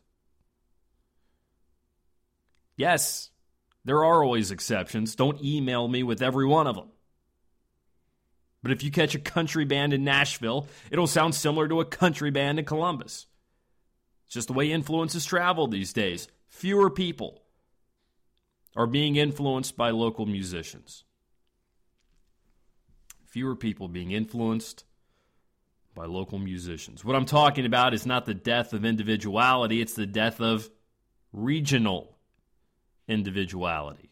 Yes, there are always exceptions. Don't email me with every one of them. But if you catch a country band in Nashville, it'll sound similar to a country band in Columbus. It's just the way influences travel these days. Fewer people are being influenced by local musicians. Fewer people being influenced by local musicians. What I'm talking about is not the death of individuality, it's the death of regional individuality.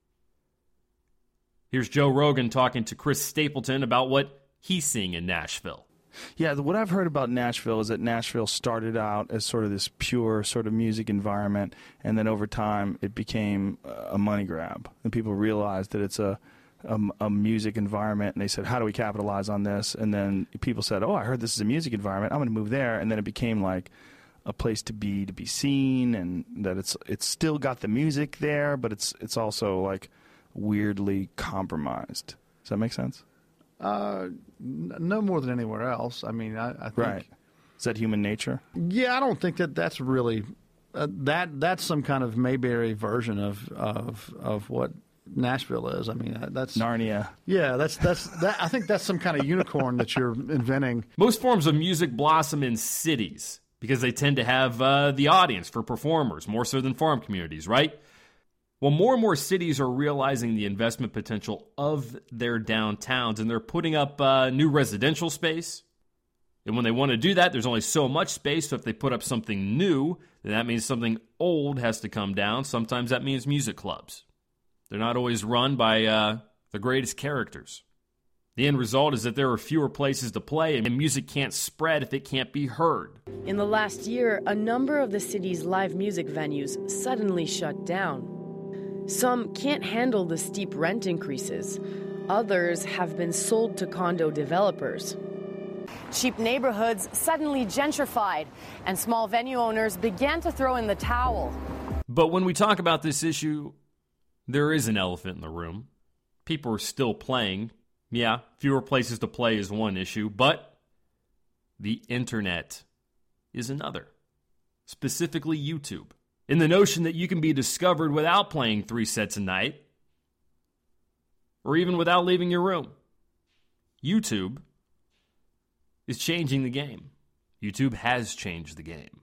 Here's Joe Rogan talking to Chris Stapleton about what he's seeing in Nashville.
Yeah, what I've heard about Nashville is that Nashville started out as sort of this pure sort of music environment, and then over time it became a money grab. And people realized that it's a, a, a music environment, and they said, how do we capitalize on this? And then people said, oh, I heard this is a music environment, I'm going to move there. And then it became like a place to be, to be seen, and that it's it's still got the music there, but it's it's also like weirdly compromised. Does that make sense?
Uh, n- no more than anywhere else. I mean, I, I think.
Right. Is that human nature?
Yeah, I don't think that that's really uh, that. That's some kind of Mayberry version of of of what Nashville is. I mean, uh, that's
Narnia.
Yeah, that's that's that. I think that's some kind of unicorn that you're inventing.
Most forms of music blossom in cities because they tend to have uh, the audience for performers more so than farm communities, right? Well, more and more cities are realizing the investment potential of their downtowns, and they're putting up uh, new residential space. And when they want to do that, there's only so much space, so if they put up something new, then that means something old has to come down. Sometimes that means music clubs. They're not always run by uh, the greatest characters. The end result is that there are fewer places to play, and music can't spread if it can't be heard.
In the last year, a number of the city's live music venues suddenly shut down. Some can't handle the steep rent increases. Others have been sold to condo developers. Cheap neighborhoods suddenly gentrified, and small venue owners began to throw in the towel.
But when we talk about this issue, there is an elephant in the room. People are still playing. Yeah, fewer places to play is one issue, but the internet is another. Specifically YouTube. In the notion that you can be discovered without playing three sets a night, or even without leaving your room. YouTube is changing the game. YouTube has changed the game.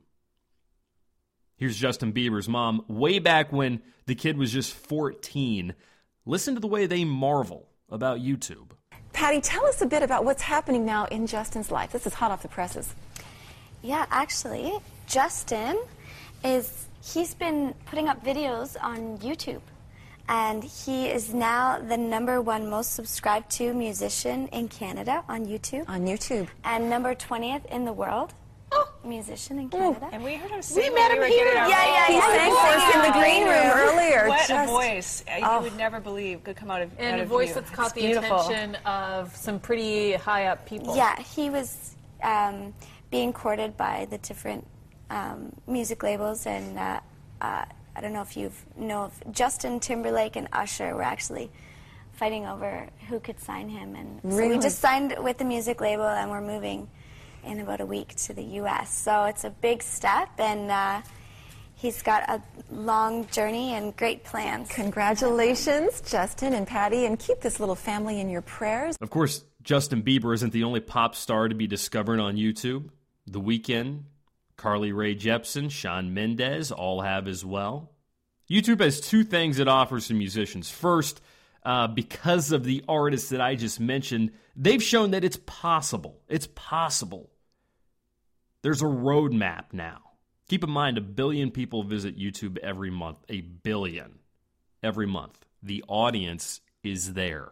Here's Justin Bieber's mom, way back when the kid was just fourteen. Listen to the way they marvel about YouTube.
Patty, tell us a bit about what's happening now in Justin's life. This is hot off the presses.
Yeah, actually, Justin is, he's been putting up videos on YouTube. And he is now the number one most subscribed to musician in Canada on YouTube.
On YouTube.
And number twentieth in the world. Oh. Musician in Canada.
And we heard him sing.
We met him here.
Yeah,
yeah,
He
yeah.
sang for us in the green room earlier.
What
Just,
a voice.
Oh.
You would never believe could come out of
And
out
a
of
voice
you.
that's caught
It's
the
beautiful.
attention of some pretty high up people.
Yeah, he was um, being courted by the different um, music labels, and uh, uh, I don't know if you know of Justin Timberlake and Usher were actually fighting over who could sign him, and so
Really?
we just signed with the music label, and we're moving in about a week to the U S So it's a big step, and uh, he's got a long journey and great plans.
Congratulations, Justin and Patty, and keep this little family in your prayers.
Of course, Justin Bieber isn't the only pop star to be discovered on YouTube. The Weeknd, Carly Rae Jepsen, Shawn Mendes all have as well. YouTube has two things it offers to musicians. First, uh, because of the artists that I just mentioned, they've shown that it's possible. It's possible. There's a roadmap now. Keep in mind, a billion people visit YouTube every month. A billion every month. The audience is there.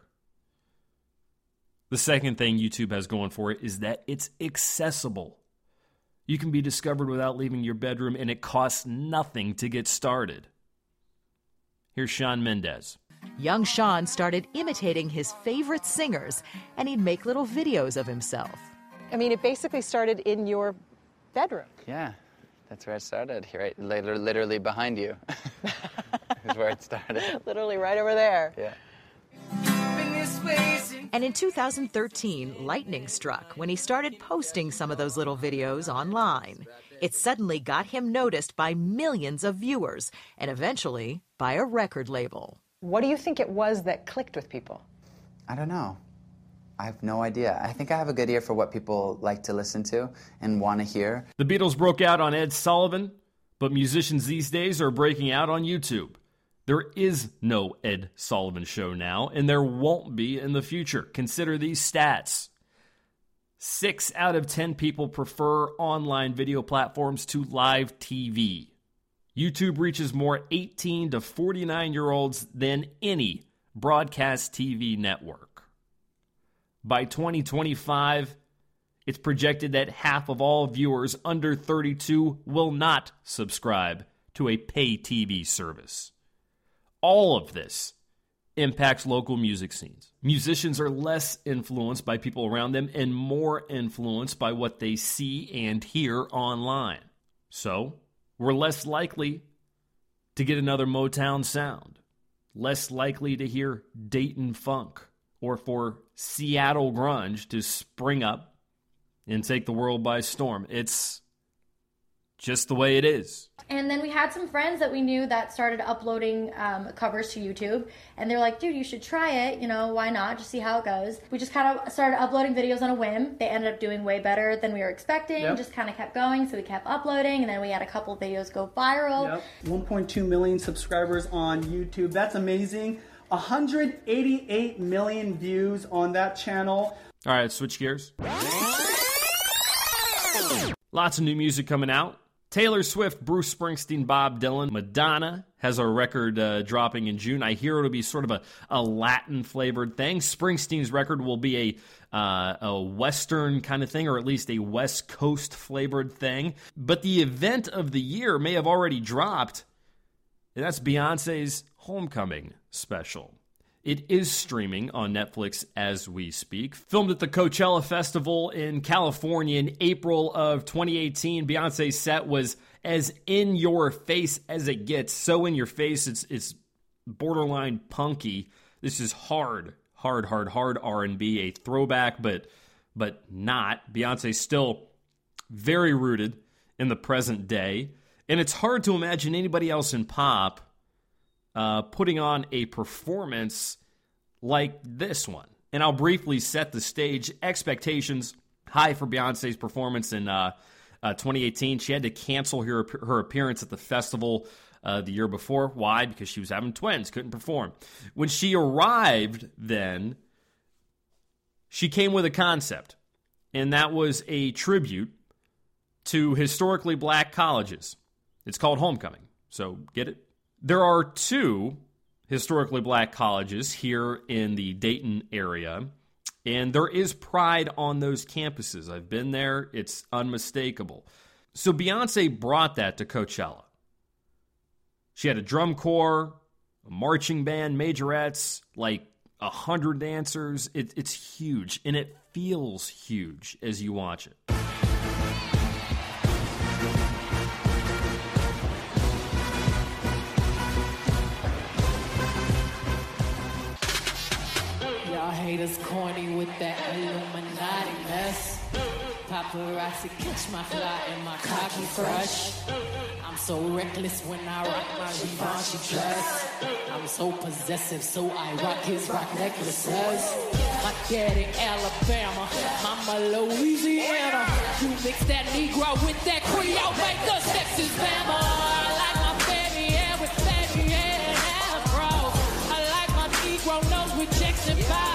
The second thing YouTube has going for it is that it's accessible. You can be discovered without leaving your bedroom, and it costs nothing to get started. Here's Shawn Mendes.
Young Shawn started imitating his favorite singers, and he'd make little videos of himself.
I mean, it basically started in your bedroom.
Yeah, that's where it started. Here, right, later, literally behind you is where it started.
Literally right over there.
Yeah.
And in two thousand thirteen, lightning struck when he started posting some of those little videos online. It suddenly got him noticed by millions of viewers, and eventually by a record label.
What do you think it was that clicked with people?
I don't know. I have no idea. I think I have a good ear for what people like to listen to and want to hear.
The Beatles broke out on Ed Sullivan, but musicians these days are breaking out on YouTube. There is no Ed Sullivan Show now, and there won't be in the future. Consider these stats. Six out of ten people prefer online video platforms to live T V. YouTube reaches more eighteen to forty-nine-year-olds than any broadcast T V network. By twenty twenty-five, it's projected that half of all viewers under thirty-two will not subscribe to a pay T V service. All of this impacts local music scenes. Musicians are less influenced by people around them and more influenced by what they see and hear online. So, we're less likely to get another Motown sound, less likely to hear Dayton funk or for Seattle grunge to spring up and take the world by storm. It's just the way it is.
And then we had some friends that we knew that started uploading um, covers to YouTube. And they're like, dude, you should try it. You know, why not? Just see how it goes. We just kind of started uploading videos on a whim. They ended up doing way better than we were expecting. Yep. Just kind of kept going. So we kept uploading. And then we had a couple videos go viral.
Yep. one point two million subscribers on YouTube. That's amazing. one hundred eighty-eight million views on that channel.
All right, switch gears. Lots of new music coming out. Taylor Swift, Bruce Springsteen, Bob Dylan, Madonna has a record uh, dropping in June. I hear it'll be sort of a, a Latin-flavored thing. Springsteen's record will be a uh, a Western kind of thing, or at least a West Coast-flavored thing. But the event of the year may have already dropped, and that's Beyonce's Homecoming special. It is streaming on Netflix as we speak. Filmed at the Coachella Festival in California in April of twenty eighteen, Beyonce's set was as in your face as it gets. So in your face, it's it's borderline punky. This is hard, hard, hard, hard R and B, a throwback, but but not. Beyonce's still very rooted in the present day, and it's hard to imagine anybody else in pop Uh, putting on a performance like this one. And I'll briefly set the stage. Expectations high for Beyonce's performance in uh, uh, twenty eighteen. She had to cancel her, her appearance at the festival uh, the year before. Why? Because she was having twins, couldn't perform. When she arrived then, she came with a concept, and that was a tribute to historically black colleges. It's called Homecoming. So get it? There are two historically black colleges here in the Dayton area, and there is pride on those campuses. I've been there. It's unmistakable. So Beyonce brought that to Coachella. She had a drum corps, a marching band, majorettes, like a hundred dancers. It, it's huge, and it feels huge as you watch it.
Haters corny with that Illuminati mess. Paparazzi catch my fly and my cocky fresh. I'm so reckless when I rock my Givenchy dress. I'm so possessive, so I rock his rock necklaces. My daddy Alabama, mama Louisiana. You mix that Negro with that Creole, make the Texas Bama. I like my baby hair with baby hair and afro. I like my Negro nose with Jackson pie.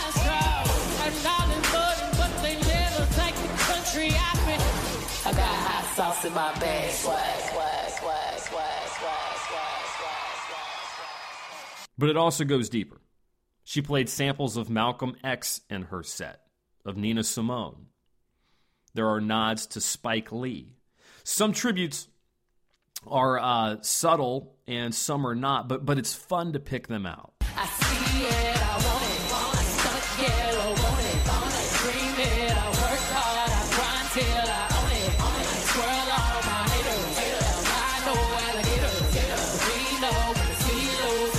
I got hot sauce in my bag. Swag, swag, swag, swag, swag, swag, swag.
But it also goes deeper. She played samples of Malcolm X in her set, of Nina Simone. There are nods to Spike Lee. Some tributes are uh, subtle and some are not, but but it's fun to pick them out.
I see it, I want it. I stomach yellow, want it. I dream it, I work hard, I grind till I own it. I swirl all my haters. I know alligators. Reno, Silos,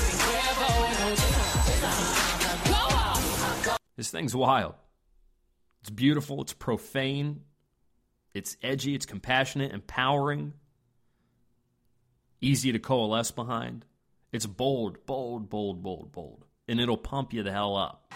Cuervo, go off.
This thing's wild. It's beautiful, it's profane, it's edgy, it's compassionate, empowering, easy to coalesce behind. It's bold, bold, bold, bold, bold. And it'll pump you the hell up.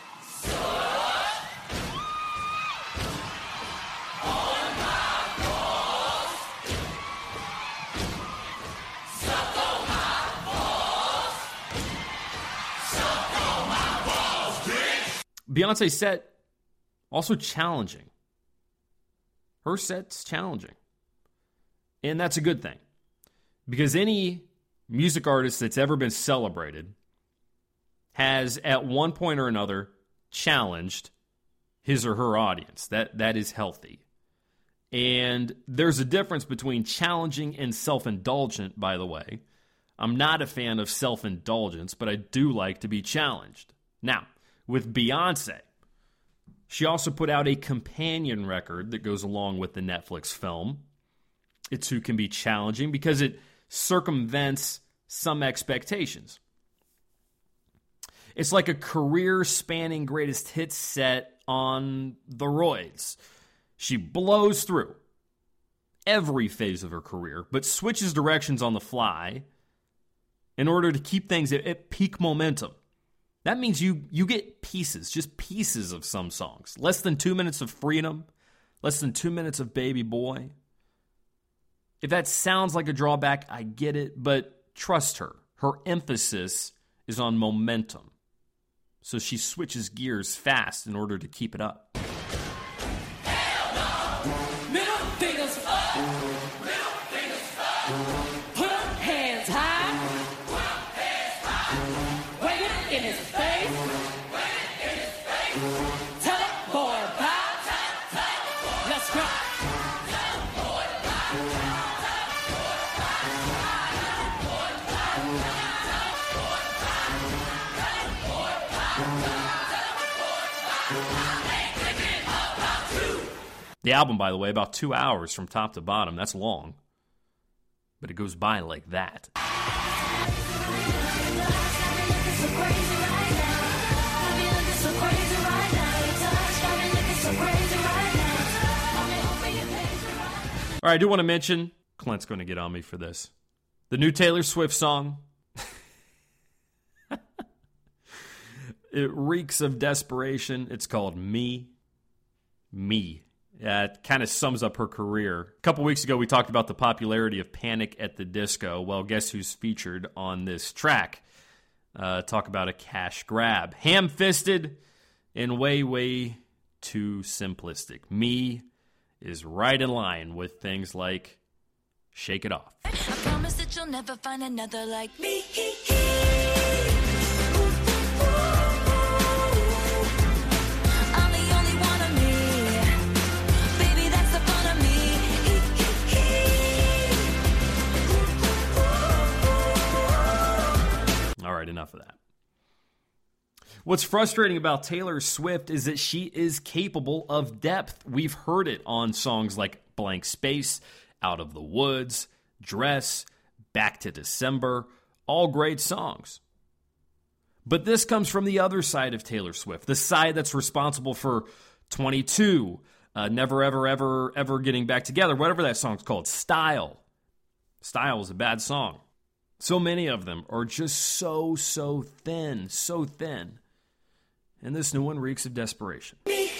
Beyonce's set, also challenging. Her set's challenging. And that's a good thing. Because any music artist that's ever been celebrated has, at one point or another, challenged his or her audience. That that is healthy. And there's a difference between challenging and self-indulgent, by the way. I'm not a fan of self-indulgence, but I do like to be challenged. Now, with Beyonce, she also put out a companion record that goes along with the Netflix film. It too can be challenging because it circumvents some expectations. It's like a career-spanning greatest hits set on the roids. She blows through every phase of her career, but switches directions on the fly in order to keep things at, at peak momentum. That means you you get pieces, just pieces of some songs. Less than two minutes of Freedom, less than two minutes of Baby Boy. If that sounds like a drawback, I get it, but trust her. Her emphasis is on momentum. So she switches gears fast in order to keep it up.
Middle fingers up. Middle fingers up. Put up hands high. Put up hands high. Wave it in his face. Wave it in his face. Tell it, boy, bye. Let's go. Tell it, boy, bye.
The album, by the way, about two hours from top to bottom. That's long. But it goes by like that. All right, I do want to mention, Clint's going to get on me for this. The new Taylor Swift song. It reeks of desperation. It's called Me. Me. Yeah, it kind of sums up her career. A couple weeks ago, we talked about the popularity of Panic at the Disco. Well, guess who's featured on this track? Uh, talk about a cash grab. Ham-fisted and way, way too simplistic. Me is right in line with things like Shake It Off.
I promise that you'll never find another like me.
All right, enough of that. What's frustrating about Taylor Swift is that she is capable of depth. We've heard it on songs like Blank Space, Out of the Woods, Dress, Back to December, all great songs. But this comes from the other side of Taylor Swift, the side that's responsible for twenty-two, uh, Never, Ever, Ever, Ever Getting Back Together, whatever that song's called, Style. Style is a bad song. So many of them are just so, so thin, so thin. And this new one reeks of desperation.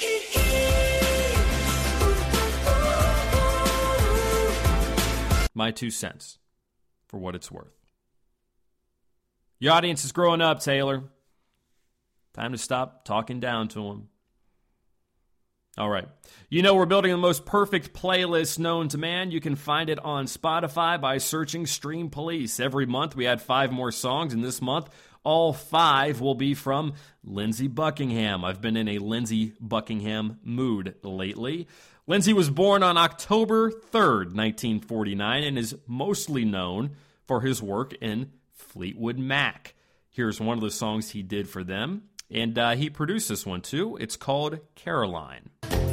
My two cents, for what it's worth. Your audience is growing up, Taylor. Time to stop talking down to them. All right. You know we're building the most perfect playlist known to man. You can find it on Spotify by searching Stream Police. Every month we add five more songs, and this month all five will be from Lindsey Buckingham. I've been in a Lindsey Buckingham mood lately. Lindsey was born on October third, nineteen forty-nine, and is mostly known for his work in Fleetwood Mac. Here's one of the songs he did for them. And uh, he produced this one, too. It's called Caroline.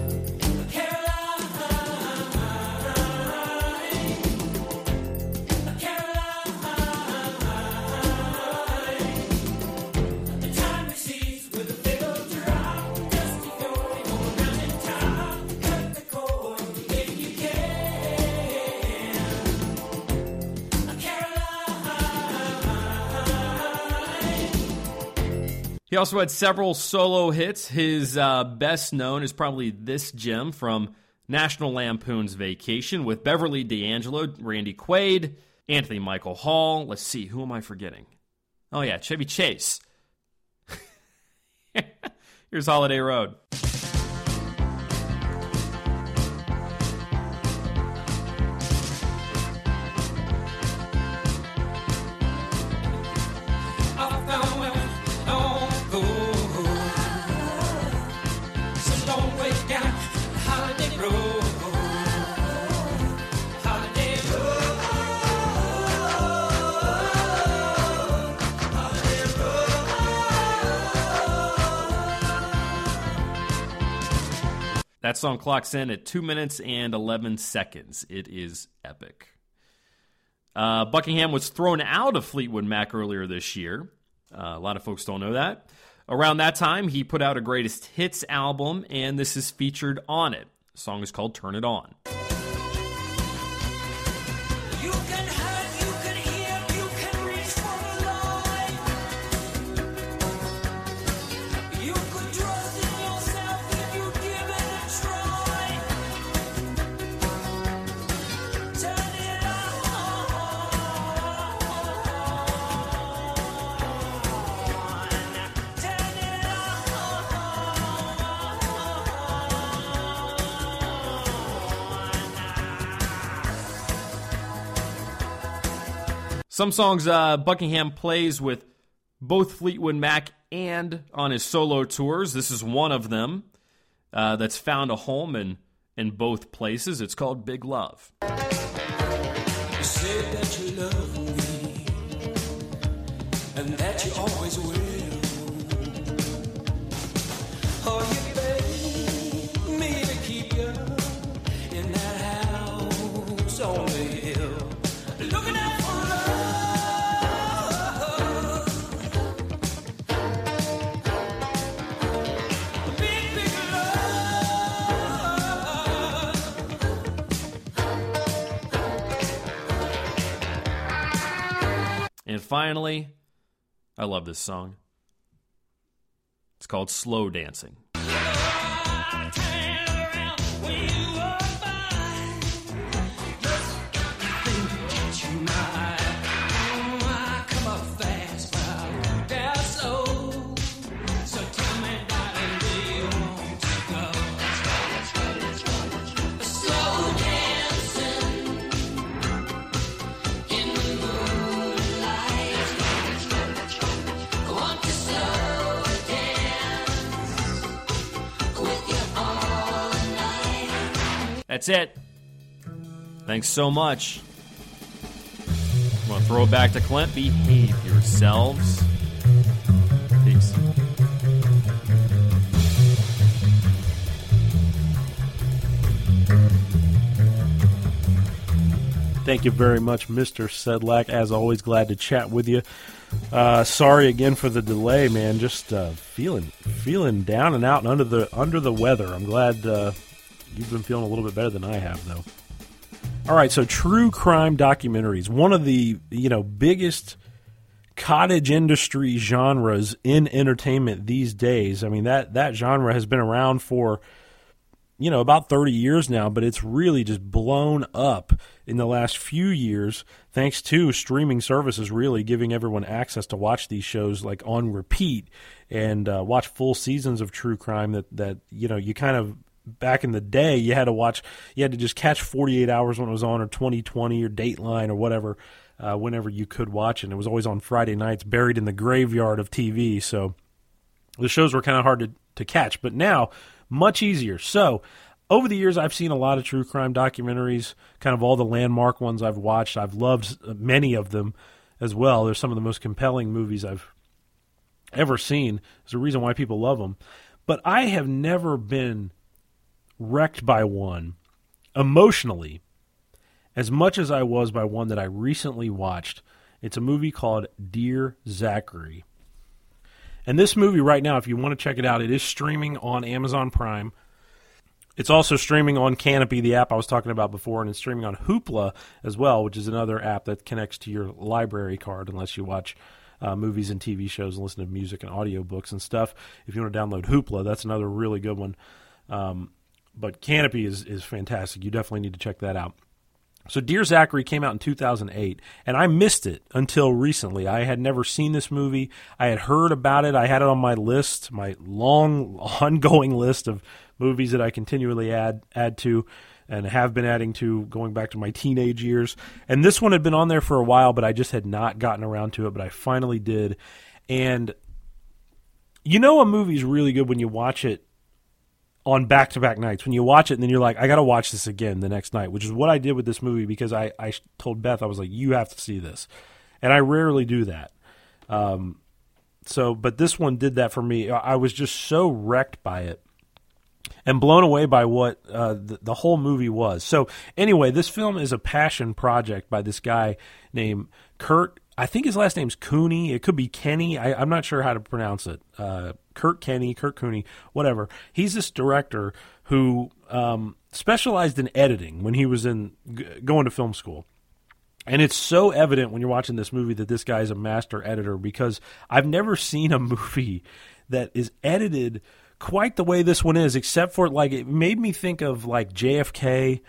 He also had several solo hits. His uh, best known is probably this gem from National Lampoon's Vacation with Beverly D'Angelo, Randy Quaid, Anthony Michael Hall. Let's see, who am I forgetting? Oh yeah, Chevy Chase. Here's Holiday Road. That song clocks in at two minutes and eleven seconds. It is epic. Uh, Buckingham was thrown out of Fleetwood Mac earlier this year Uh, a lot of folks don't know that. Around that time, he put out a greatest hits album, and this is featured on it. The song is called Turn It On. Some songs uh, Buckingham plays with both Fleetwood Mac and on his solo tours. This is one of them uh, that's found a home in, in both places. It's called Big Love.
You say that you love me and that you always will. Oh, you beg me to keep you in that house on the hill. Looking out for love. Big, big love.
And finally, I love this song. It's called Slow Dancing. That's it. Thanks so much. I'm going to throw it back to Clint. Behave yourselves. Peace.
Thank you very much, Mister Sedlak. As always, glad to chat with you. Uh, sorry again for the delay, man. Just uh, feeling feeling down and out and under the under the weather. I'm glad uh, you've been feeling a little bit better than I have, though. All right, so true crime documentaries, one of the you know biggest cottage industry genres in entertainment these days. I mean that that genre has been around for you know about thirty years now, but it's really just blown up in the last few years thanks to streaming services really giving everyone access to watch these shows like on repeat and uh, watch full seasons of true crime that that you know you kind of back in the day you had to watch you had to just catch forty-eight hours when it was on, or twenty twenty or Dateline or whatever uh, whenever you could watch it. And it was always on Friday nights, buried in the graveyard of T V, so the shows were kind of hard to, to catch, but now much easier. So over the years, I've seen a lot of true crime documentaries, kind of all the landmark ones I've watched. I've loved many of them as well. They're some of the most compelling movies I've ever seen. There's a reason why people love them. But I have never been wrecked by one emotionally as much as I was by one that I recently watched. It's a movie called Dear Zachary. And this movie right now, if you want to check it out, it is streaming on Amazon Prime. It's also streaming on Canopy, the app I was talking about before, and it's streaming on Hoopla as well, which is another app that connects to your library card unless you watch uh, movies and T V shows and listen to music and audiobooks and stuff. If you want to download Hoopla, that's another really good one. Um, but Canopy is, is fantastic. You definitely need to check that out. So Dear Zachary came out in two thousand eight, and I missed it until recently. I had never seen this movie. I had heard about it. I had it on my list, my long, ongoing list of movies that I continually add add to and have been adding to going back to my teenage years. And this one had been on there for a while, but I just had not gotten around to it, but I finally did. And you know a movie's really good when you watch it on back-to-back nights. When you watch it and then you're like, I got to watch this again the next night, which is what I did with this movie because I, I told Beth, I was like, you have to see this. And I rarely do that. Um, so, but this one did that for me. I was just so wrecked by it and blown away by what uh, the, the whole movie was. So anyway, this film is a passion project by this guy named Kurt I think his last name's Cooney. It could be Kenny. I, I'm not sure how to pronounce it. Uh, Kurt Kenny, Kurt Cooney, whatever. He's this director who um, specialized in editing when he was in g- going to film school. And it's so evident when you're watching this movie that this guy is a master editor, because I've never seen a movie that is edited quite the way this one is, except for, like, it made me think of, like, J F K,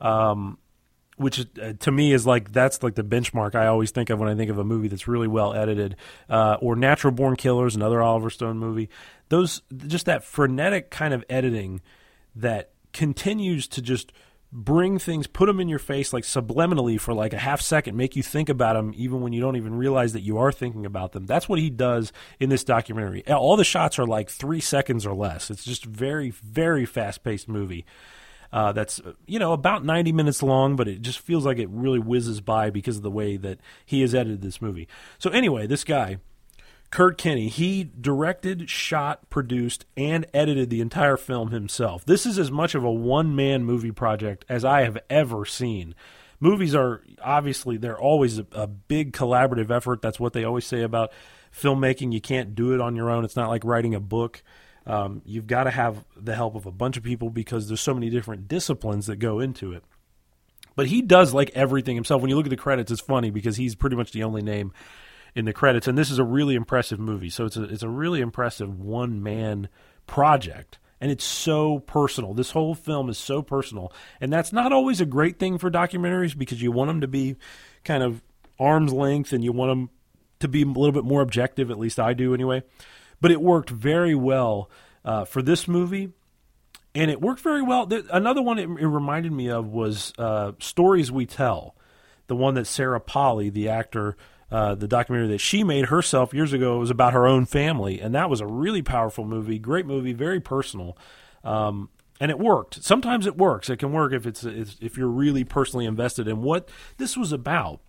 um, which uh, to me is like, that's like the benchmark I always think of when I think of a movie that's really well edited, uh, or Natural Born Killers, another Oliver Stone movie. Those, just that frenetic kind of editing that continues to just bring things, put them in your face like subliminally for like a half second, make you think about them even when you don't even realize that you are thinking about them. That's what he does in this documentary. All the shots are like three seconds or less. It's just very, very fast-paced movie. Uh, that's, you know, about ninety minutes long, but it just feels like it really whizzes by because of the way that he has edited this movie. So anyway, this guy, Kurt Kenny, he directed, shot, produced, and edited the entire film himself. This is as much of a one-man movie project as I have ever seen. Movies are, obviously, they're always a, a big collaborative effort. That's what they always say about filmmaking. You can't do it on your own. It's not like writing a book. Um, you've got to have the help of a bunch of people because there's so many different disciplines that go into it. But he does like everything himself. When you look at the credits, it's funny because he's pretty much the only name in the credits, and this is a really impressive movie. So it's a it's a really impressive one-man project, and it's so personal. This whole film is so personal, and that's not always a great thing for documentaries because you want them to be kind of arm's length, and you want them to be a little bit more objective, at least I do anyway. But it worked very well uh, for this movie, and it worked very well. Another one it, it reminded me of was uh, Stories We Tell, the one that Sarah Polley, the actor, uh, the documentary that she made herself years ago, was about her own family, and that was a really powerful movie, great movie, very personal, um, and it worked. Sometimes it works. It can work if it's if you're really personally invested in what this was about.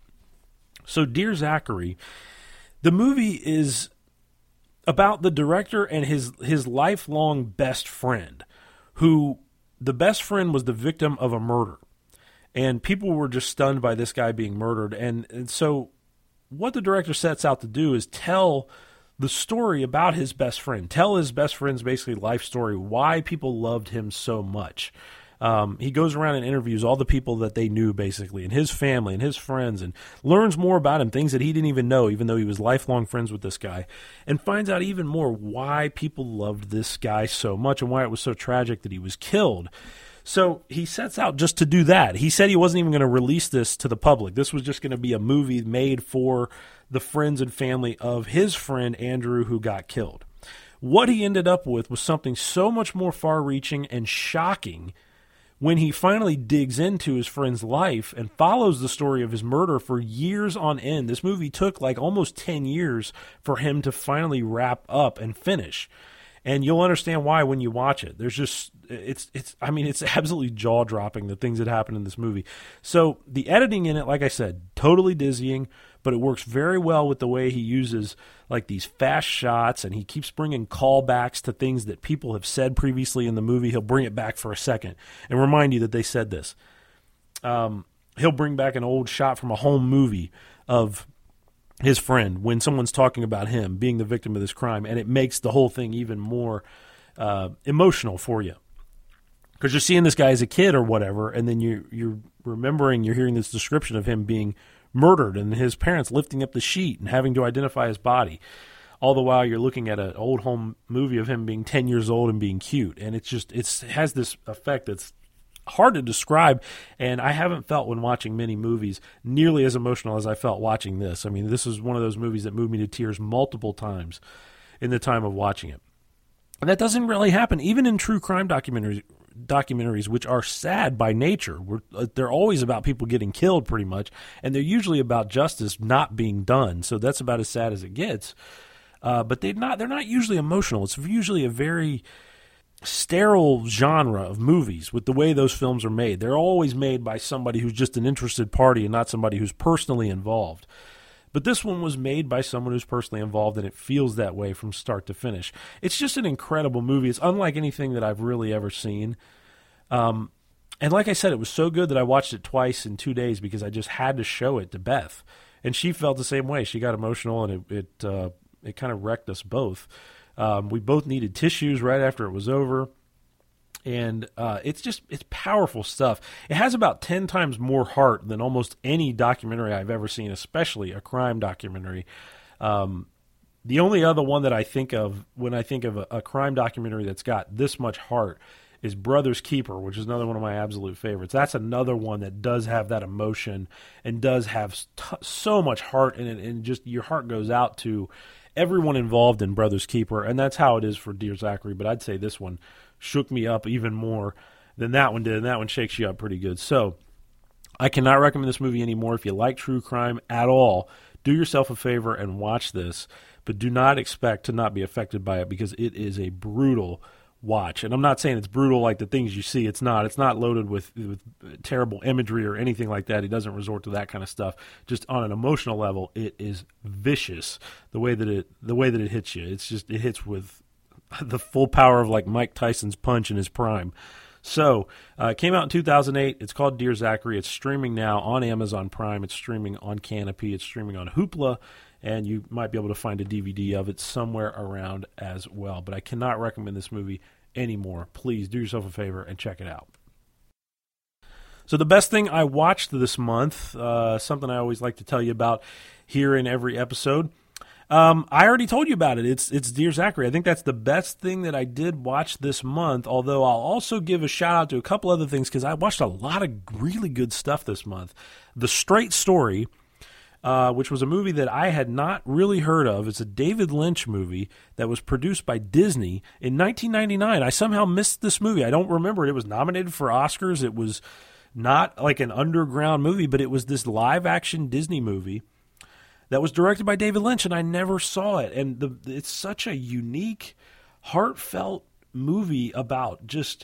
So, Dear Zachary, the movie is about the director and his his lifelong best friend, who the best friend was the victim of a murder. And people were just stunned by this guy being murdered. And, and so what the director sets out to do is tell the story about his best friend, tell his best friend's basically life story, why people loved him so much. Um, he goes around and interviews all the people that they knew, basically, and his family and his friends, and learns more about him, things that he didn't even know, even though he was lifelong friends with this guy, and finds out even more why people loved this guy so much and why it was so tragic that he was killed. So he sets out just to do that. He said he wasn't even going to release this to the public. This was just going to be a movie made for the friends and family of his friend Andrew who got killed. What he ended up with was something so much more far-reaching and shocking when he finally digs into his friend's life and follows the story of his murder for years on end. This movie took like almost ten years for him to finally wrap up and finish. And you'll understand why when you watch it. There's just, it's, it's, I mean, it's absolutely jaw-dropping, the things that happen in this movie. So the editing in it, like I said, totally dizzying, but it works very well with the way he uses like these fast shots, and he keeps bringing callbacks to things that people have said previously in the movie. He'll bring it back for a second and remind you that they said this. Um, he'll bring back an old shot from a home movie of his friend when someone's talking about him being the victim of this crime, and it makes the whole thing even more uh, emotional for you. Because you're seeing this guy as a kid or whatever, and then you're, you're remembering, you're hearing this description of him being murdered and his parents lifting up the sheet and having to identify his body. All the while you're looking at an old home movie of him being ten years old and being cute. And it's just, it's, it has this effect that's hard to describe, and I haven't felt when watching many movies nearly as emotional as I felt watching this. I mean, this is one of those movies that moved me to tears multiple times in the time of watching it. And that doesn't really happen, even in true crime documentaries, documentaries which are sad by nature. We're, uh, they're always about people getting killed pretty much, and they're usually about justice not being done. So that's about as sad as it gets. Uh, but they're not, they're not usually emotional. It's usually a very sterile genre of movies with the way those films are made. They're always made by somebody who's just an interested party and not somebody who's personally involved. But this one was made by someone who's personally involved, and it feels that way from start to finish. It's just an incredible movie. It's unlike anything that I've really ever seen. Um, and like I said, it was so good that I watched it twice in two days because I just had to show it to Beth. and she felt the same way. She got emotional, and it it, uh, it kind of wrecked us both. Um, we both needed tissues right after it was over. And uh, it's just, it's powerful stuff. It has about ten times more heart than almost any documentary I've ever seen, especially a crime documentary. Um, the only other one that I think of when I think of a, a crime documentary that's got this much heart is Brother's Keeper, which is another one of my absolute favorites. That's another one that does have that emotion and does have t- so much heart in it, and just your heart goes out to everyone involved in Brother's Keeper, and that's how it is for Dear Zachary, but I'd say this one shook me up even more than that one did, and that one shakes you up pretty good. So I cannot recommend this movie anymore. If you like true crime at all, do yourself a favor and watch this, but do not expect to not be affected by it, because it is a brutal watch. And I'm not saying it's brutal like the things you see. It's not. It's not loaded with, with terrible imagery or anything like that. He doesn't resort to that kind of stuff. Just on an emotional level, it is vicious the way that it the way that it hits you. It's just it hits with the full power of like Mike Tyson's punch in his prime. So uh, it came out in two thousand eight. It's called Dear Zachary. It's streaming now on Amazon Prime. It's streaming on Canopy. It's streaming on Hoopla. And you might be able to find a D V D of it somewhere around as well. But I cannot recommend this movie anymore. Please do yourself a favor and check it out. So the best thing I watched this month, uh, something I always like to tell you about here in every episode, Um, I already told you about it. It's it's Dear Zachary. I think that's the best thing that I did watch this month, although I'll also give a shout-out to a couple other things because I watched a lot of really good stuff this month. The Straight Story, uh, which was a movie that I had not really heard of. It's a David Lynch movie that was produced by Disney in nineteen ninety-nine. I somehow missed this movie. I don't remember it. It was nominated for Oscars. It was not like an underground movie, but it was this live-action Disney movie that was directed by David Lynch, and I never saw it. And the, it's such a unique, heartfelt movie about just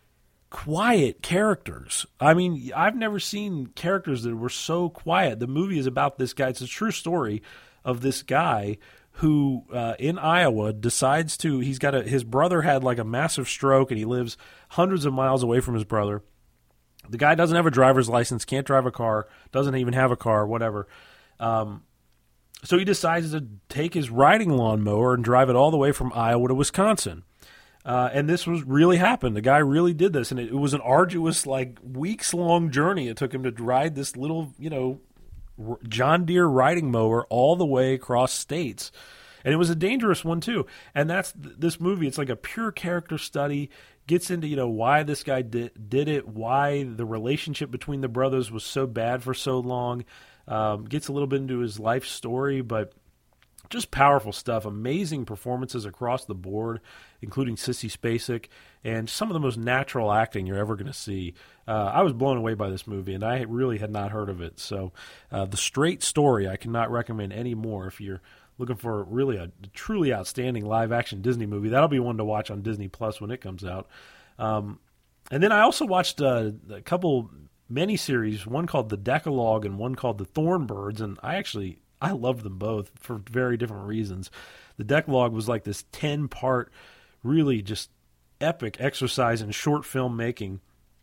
quiet characters. I mean, I've never seen characters that were so quiet. The movie is about this guy. It's a true story of this guy who, uh, in Iowa, decides to, he's got a, his brother had like a massive stroke, and he lives hundreds of miles away from his brother. The guy doesn't have a driver's license, can't drive a car, doesn't even have a car, whatever. Um, So he decides to take his riding lawnmower and drive it all the way from Iowa to Wisconsin. Uh, and this was really happened. The guy really did this, and it, it was an arduous, like, weeks-long journey. It took him to ride this little, you know, John Deere riding mower all the way across states. And it was a dangerous one, too. And that's this movie. It's like a pure character study. Gets into, you know, why this guy did, did it, why the relationship between the brothers was so bad for so long. Um, gets a little bit into his life story, but just powerful stuff. Amazing performances across the board, including Sissy Spacek, and some of the most natural acting you're ever going to see. Uh, I was blown away by this movie, and I really had not heard of it. So uh, The Straight Story, I cannot recommend any more if you're looking for really a truly outstanding live-action Disney movie. That'll be one to watch on Disney Plus when it comes out. Um, and then I also watched uh, a couple miniseries, one called The Decalogue and one called The Thornbirds, and I actually I loved them both for very different reasons. The Decalogue was like this ten-part, really just epic exercise in short film making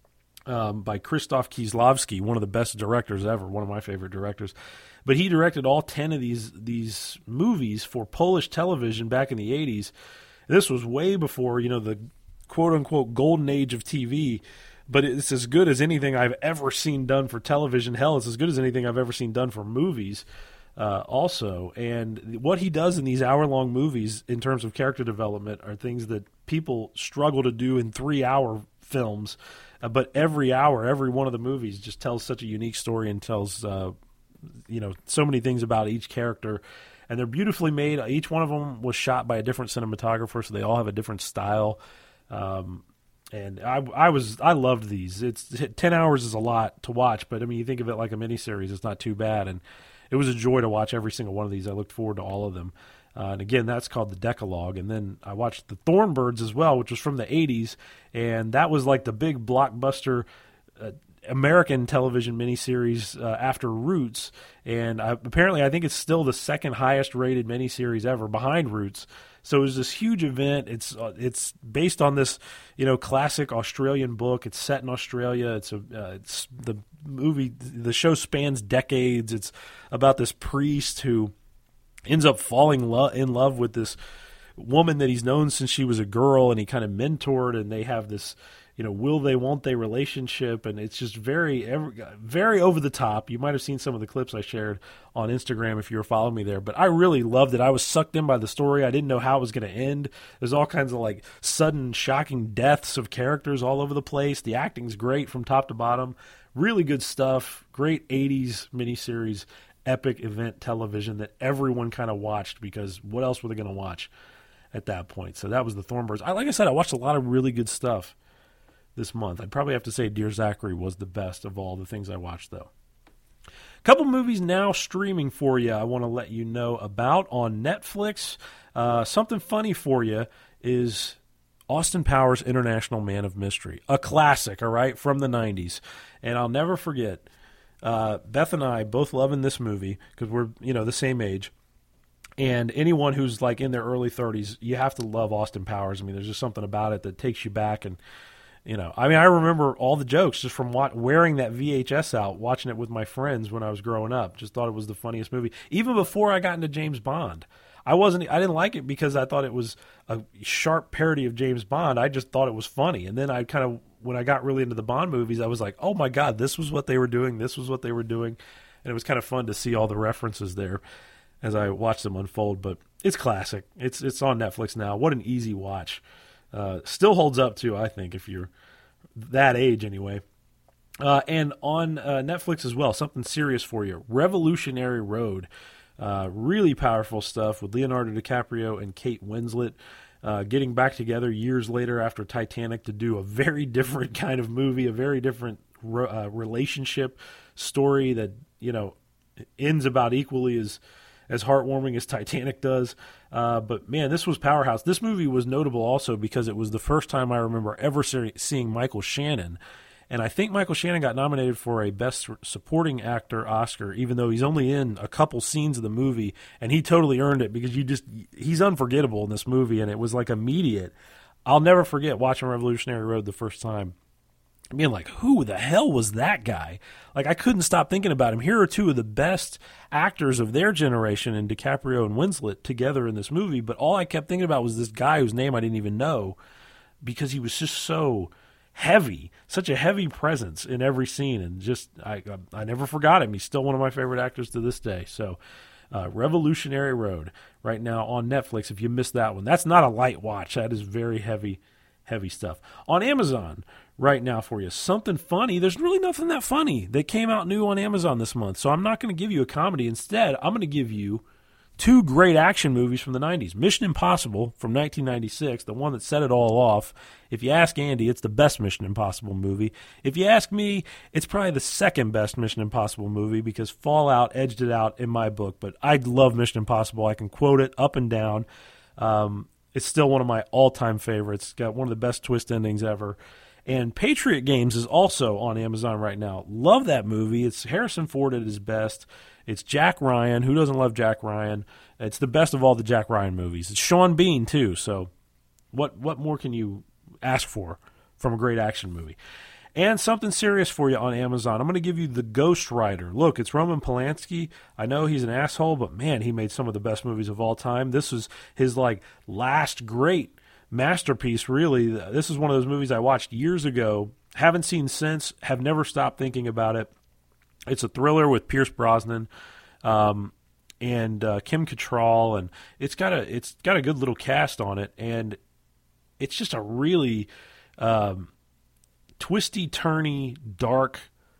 um, by Krzysztof Kieslowski, one of the best directors ever, one of my favorite directors. But he directed all ten of these these movies for Polish television back in the eighties. This was way before, you know, the quote-unquote golden age of T V. But it's as good as anything I've ever seen done for television. Hell, it's as good as anything I've ever seen done for movies uh, also. And what he does in these hour-long movies in terms of character development are things that people struggle to do in three-hour films. Uh, but every hour, every one of the movies just tells such a unique story and tells, uh, you know, so many things about each character. And they're beautifully made. Each one of them was shot by a different cinematographer, so they all have a different style. Um And I, I was, I loved these. It's ten hours is a lot to watch, but I mean, you think of it like a miniseries, it's not too bad. And it was a joy to watch every single one of these. I looked forward to all of them. Uh, and again, that's called The Decalogue. And then I watched The Thornbirds as well, which was from the eighties. And that was like the big blockbuster uh, American television miniseries uh, after Roots, and I, apparently I think it's still the second highest rated miniseries ever, behind Roots. So it was this huge event. It's uh, it's based on this, you know, classic Australian book. It's set in Australia. It's a uh, it's the movie. The show spans decades. It's about this priest who ends up falling lo- in love with this woman that he's known since she was a girl, and he kind of mentored, and they have this, you know, will they, won't they relationship, and it's just very, very over the top. You might have seen some of the clips I shared on Instagram if you were following me there, but I really loved it. I was sucked in by the story. I didn't know how it was going to end. There's all kinds of like sudden, shocking deaths of characters all over the place. The acting's great from top to bottom. Really good stuff. Great eighties miniseries, epic event television that everyone kind of watched, because what else were they going to watch at that point? So that was the Thornbirds. I, like I said, I watched a lot of really good stuff this month. I'd probably have to say Dear Zachary was the best of all the things I watched, though. A couple movies now streaming for you I want to let you know about on Netflix. Uh, something funny for you is Austin Powers' International Man of Mystery, a classic, all right, from the nineties. And I'll never forget, uh, Beth and I both loving this movie because we're, you know, the same age. And anyone who's like in their early thirties, you have to love Austin Powers. I mean, there's just something about it that takes you back. And, you know, I mean, I remember all the jokes just from wat- wearing that V H S out, watching it with my friends when I was growing up. Just thought it was the funniest movie. Even before I got into James Bond, I wasn't, I didn't like it because I thought it was a sharp parody of James Bond. I just thought it was funny. And then I kind of, when I got really into the Bond movies, I was like, oh my God, this was what they were doing. This was what they were doing. And it was kind of fun to see all the references there as I watched them unfold. But it's classic. It's it's on Netflix now. What an easy watch. Uh, still holds up, too, I think, if you're that age anyway. Uh, and on uh, Netflix as well, something serious for you, Revolutionary Road. Uh, really powerful stuff with Leonardo DiCaprio and Kate Winslet uh, getting back together years later after Titanic to do a very different kind of movie, a very different re- uh, relationship story that, you know, ends about equally as as heartwarming as Titanic does. Uh, but, man, this was powerhouse. This movie was notable also because it was the first time I remember ever see- seeing Michael Shannon. And I think Michael Shannon got nominated for a Best Supporting Actor Oscar, even though he's only in a couple scenes of the movie, and he totally earned it because you just he's unforgettable in this movie, and it was like immediate. I'll never forget watching Revolutionary Road the first time, being like, who the hell was that guy? Like, I couldn't stop thinking about him. Here are two of the best actors of their generation in DiCaprio and Winslet together in this movie, but all I kept thinking about was this guy whose name I didn't even know because he was just so heavy, such a heavy presence in every scene, and just I I never forgot him. He's still one of my favorite actors to this day. So uh, Revolutionary Road right now on Netflix. If you missed that one, that's not a light watch. That is very heavy, heavy stuff. On Amazon right now for you, something funny. There's really nothing that funny that came out new on Amazon this month, so I'm not going to give you a comedy. Instead, I'm going to give you two great action movies from the nineties. Mission Impossible from nineteen ninety-six, the one that set it all off. If you ask Andy, it's the best Mission Impossible movie. If you ask me, it's probably the second best Mission Impossible movie because Fallout edged it out in my book. But I love Mission Impossible. I can quote it up and down. Um, it's still one of my all-time favorites. It's got one of the best twist endings ever. And Patriot Games is also on Amazon right now. Love that movie. It's Harrison Ford at his best. It's Jack Ryan. Who doesn't love Jack Ryan? It's the best of all the Jack Ryan movies. It's Sean Bean, too. So what what more can you ask for from a great action movie? And something serious for you on Amazon. I'm going to give you The Ghost Rider. Look, it's Roman Polanski. I know he's an asshole, but, man, he made some of the best movies of all time. This was his, like, last great masterpiece, really. This is one of those movies I watched years ago, haven't seen since, have never stopped thinking about it. It's a thriller with Pierce Brosnan um, and uh, Kim Cattrall, and it's got a it's got a good little cast on it, and it's just a really um, twisty, turny, dark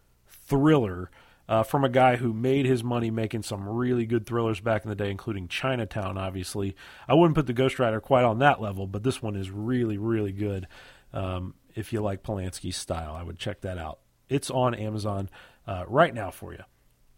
thriller uh, from a guy who made his money making some really good thrillers back in the day, including Chinatown. Obviously, I wouldn't put The Ghost Rider quite on that level, but this one is really, really good. Um, if you like Polanski's style, I would check that out. It's on Amazon uh, right now for you.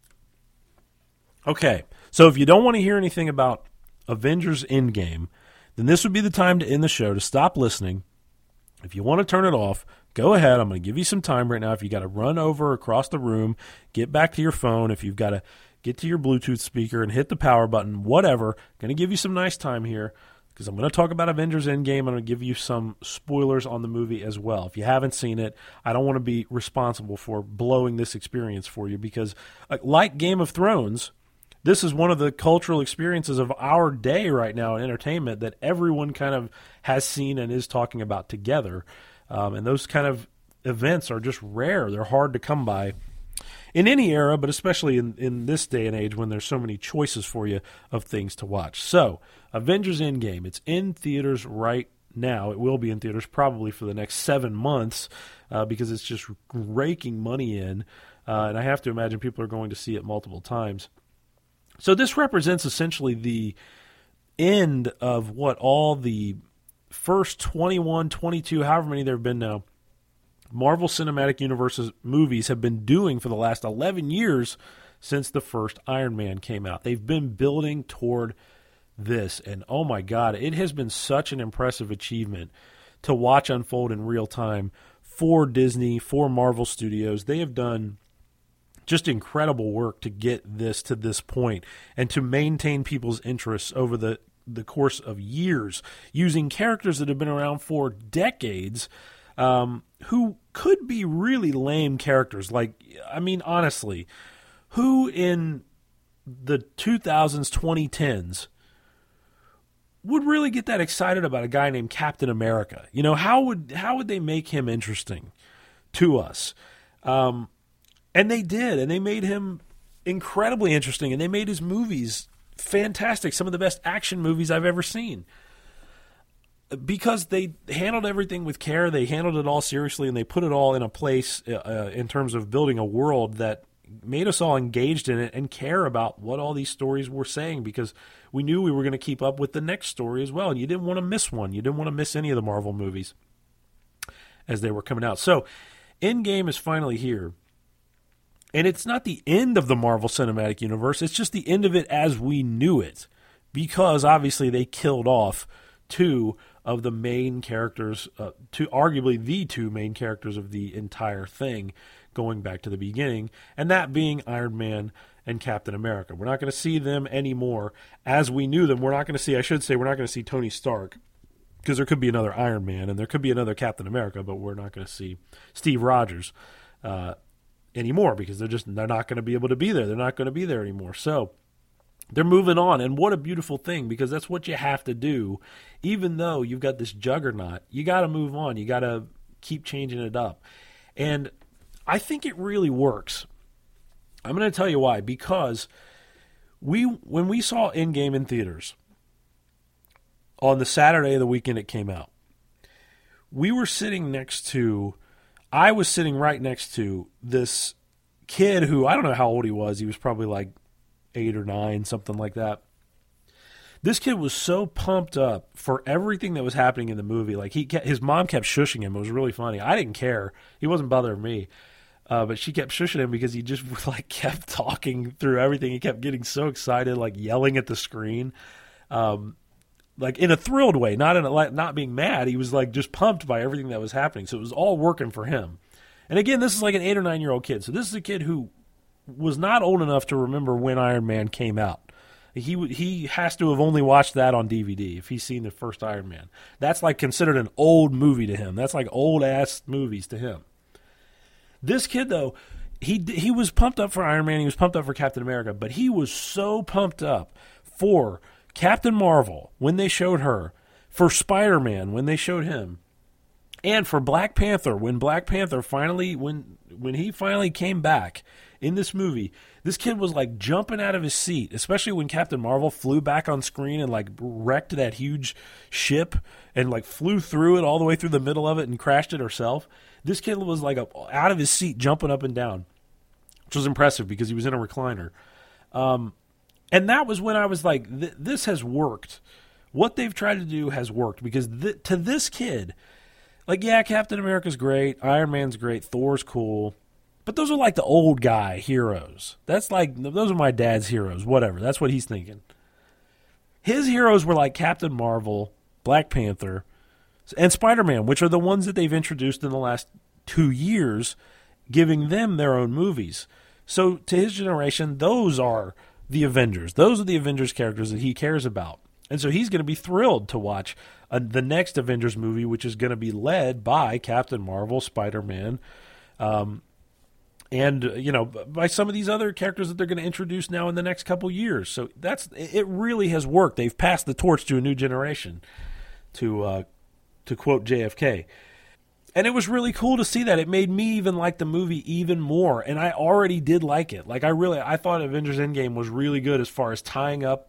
Okay, so if you don't want to hear anything about Avengers Endgame, then this would be the time to end the show, to stop listening. If you want to turn it off, go ahead. I'm going to give you some time right now. If you got to run over across the room, get back to your phone. If you've got to get to your Bluetooth speaker and hit the power button, whatever. Going to give you some nice time here because I'm going to talk about Avengers Endgame. I'm going to give you some spoilers on the movie as well. If you haven't seen it, I don't want to be responsible for blowing this experience for you because, like Game of Thrones, this is one of the cultural experiences of our day right now in entertainment that everyone kind of has seen and is talking about together. Um, and those kind of events are just rare. They're hard to come by in any era, but especially in, in this day and age when there's so many choices for you of things to watch. So, Avengers Endgame, it's in theaters right now. It will be in theaters probably for the next seven months uh, because it's just raking money in. Uh, and I have to imagine people are going to see it multiple times. So this represents essentially the end of what all the first twenty-one, twenty-two, however many there have been now, Marvel Cinematic Universe movies have been doing for the last eleven years since the first Iron Man came out. They've been building toward this, and oh my God, it has been such an impressive achievement to watch unfold in real time for Disney, for Marvel Studios. They have done just incredible work to get this to this point and to maintain people's interests over the, the course of years using characters that have been around for decades um, who could be really lame characters. Like, I mean, honestly, who in the two thousands, twenty tens would really get that excited about a guy named Captain America? You know, how would how would they make him interesting to us? Um And they did, and they made him incredibly interesting, and they made his movies fantastic, some of the best action movies I've ever seen. Because they handled everything with care, they handled it all seriously, and they put it all in a place uh, in terms of building a world that made us all engaged in it and care about what all these stories were saying, because we knew we were going to keep up with the next story as well, and you didn't want to miss one. You didn't want to miss any of the Marvel movies as they were coming out. So, Endgame is finally here. And it's not the end of the Marvel Cinematic Universe. It's just the end of it as we knew it. Because, obviously, they killed off two of the main characters, uh, two, arguably the two main characters of the entire thing, going back to the beginning, and that being Iron Man and Captain America. We're not going to see them anymore as we knew them. We're not going to see, I should say, we're not going to see Tony Stark, because there could be another Iron Man, and there could be another Captain America, but we're not going to see Steve Rogers uh anymore because they're just they're not going to be able to be there. They're not going to be there anymore. So they're moving on, and what a beautiful thing, because that's what you have to do. Even though you've got this juggernaut, you got to move on. You got to keep changing it up. And I think it really works. I'm going to tell you why. Because we when we saw Endgame in theaters on the Saturday of the weekend it came out, we were sitting next to I was sitting right next to this kid who, I don't know how old he was. He was probably like eight or nine, something like that. This kid was so pumped up for everything that was happening in the movie. Like he, kept, his mom kept shushing him. It was really funny. I didn't care. He wasn't bothering me. Uh, but she kept shushing him because he just like kept talking through everything. He kept getting so excited, like yelling at the screen. Um, Like in a thrilled way, not in a, not being mad. He was like just pumped by everything that was happening. So it was all working for him. And again, this is like an eight or nine year old kid. So this is a kid who was not old enough to remember when Iron Man came out. He he has to have only watched that on D V D if he's seen the first Iron Man. That's like considered an old movie to him. That's like old ass movies to him. This kid though, he he was pumped up for Iron Man. He was pumped up for Captain America, but he was so pumped up for Captain Marvel, when they showed her, for Spider-Man, when they showed him, and for Black Panther, when Black Panther finally, when when he finally came back in this movie, this kid was like jumping out of his seat, especially when Captain Marvel flew back on screen and like wrecked that huge ship and like flew through it all the way through the middle of it and crashed it herself. This kid was like a, out of his seat, jumping up and down, which was impressive because he was in a recliner. Um, And that was when I was like, th- this has worked. What they've tried to do has worked because th- to this kid, like, yeah, Captain America's great, Iron Man's great, Thor's cool, but those are like the old guy heroes. That's like, those are my dad's heroes, whatever. That's what he's thinking. His heroes were like Captain Marvel, Black Panther, and Spider-Man, which are the ones that they've introduced in the last two years, giving them their own movies. So to his generation, those are the Avengers. Those are the Avengers characters that he cares about. And so he's going to be thrilled to watch uh, the next Avengers movie, which is going to be led by Captain Marvel, Spider-Man, um, and, uh, you know, by some of these other characters that they're going to introduce now in the next couple years. So that's it really has worked. They've passed the torch to a new generation, to uh, to quote J F K. And it was really cool to see that. It made me even like the movie even more. And I already did like it. Like, I really, I thought Avengers Endgame was really good as far as tying up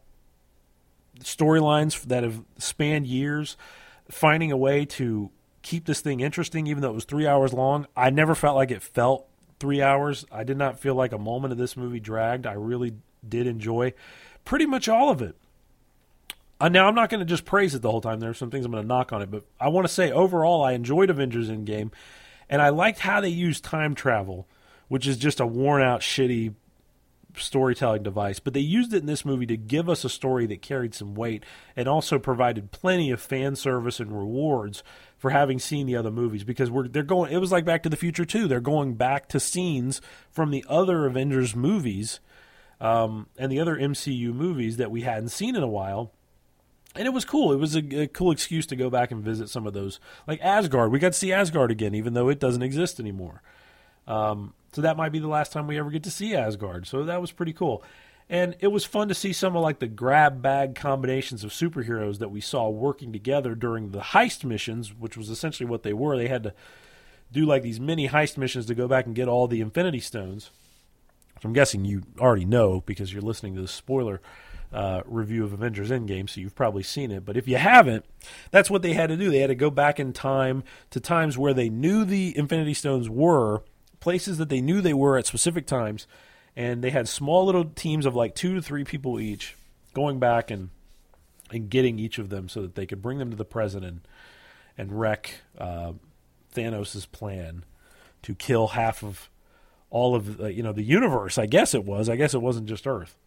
storylines that have spanned years, finding a way to keep this thing interesting, even though it was three hours long. I never felt like it felt three hours. I did not feel like a moment of this movie dragged. I really did enjoy pretty much all of it. Uh, now, I'm not going to just praise it the whole time. There are some things I'm going to knock on it. But I want to say, overall, I enjoyed Avengers Endgame. And I liked how they used time travel, which is just a worn-out, shitty storytelling device. But they used it in this movie to give us a story that carried some weight and also provided plenty of fan service and rewards for having seen the other movies. Because we're they're going. It was like Back to the Future two. They're going back to scenes from the other Avengers movies um, and the other M C U movies that we hadn't seen in a while. And it was cool. It was a, a cool excuse to go back and visit some of those. Like Asgard. We got to see Asgard again, even though it doesn't exist anymore. Um, so that might be the last time we ever get to see Asgard. So that was pretty cool. And it was fun to see some of like the grab bag combinations of superheroes that we saw working together during the heist missions, which was essentially what they were. They had to do like these mini heist missions to go back and get all the Infinity Stones. Which I'm guessing you already know because you're listening to the spoiler Uh, review of Avengers Endgame, so you've probably seen it. But if you haven't, that's what they had to do. They had to go back in time to times where they knew the Infinity Stones were, places that they knew they were at specific times, and they had small little teams of like two to three people each going back and and getting each of them so that they could bring them to the present and, and wreck uh, Thanos' plan to kill half of all of uh, you know the universe. I guess it was. I guess it wasn't just Earth.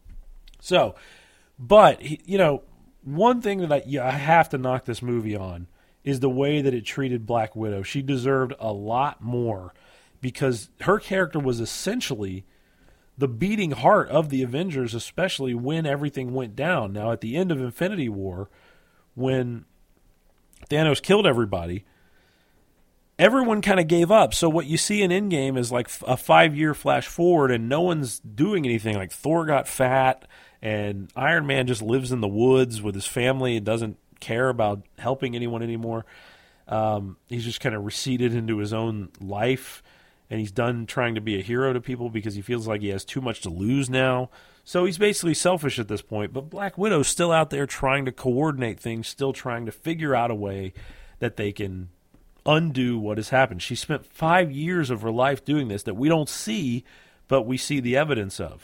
So, but, you know, one thing that I, yeah, I have to knock this movie on is the way that it treated Black Widow. She deserved a lot more because her character was essentially the beating heart of the Avengers, especially when everything went down. Now, at the end of Infinity War, when Thanos killed everybody, everyone kind of gave up. So what you see in Endgame is like a five-year flash forward and no one's doing anything. Like Thor got fat and Iron Man just lives in the woods with his family and doesn't care about helping anyone anymore. Um, he's just kind of receded into his own life and he's done trying to be a hero to people because he feels like he has too much to lose now. So he's basically selfish at this point. But Black Widow's still out there trying to coordinate things, still trying to figure out a way that they can undo what has happened. She spent five years of her life doing this that we don't see, but we see the evidence of.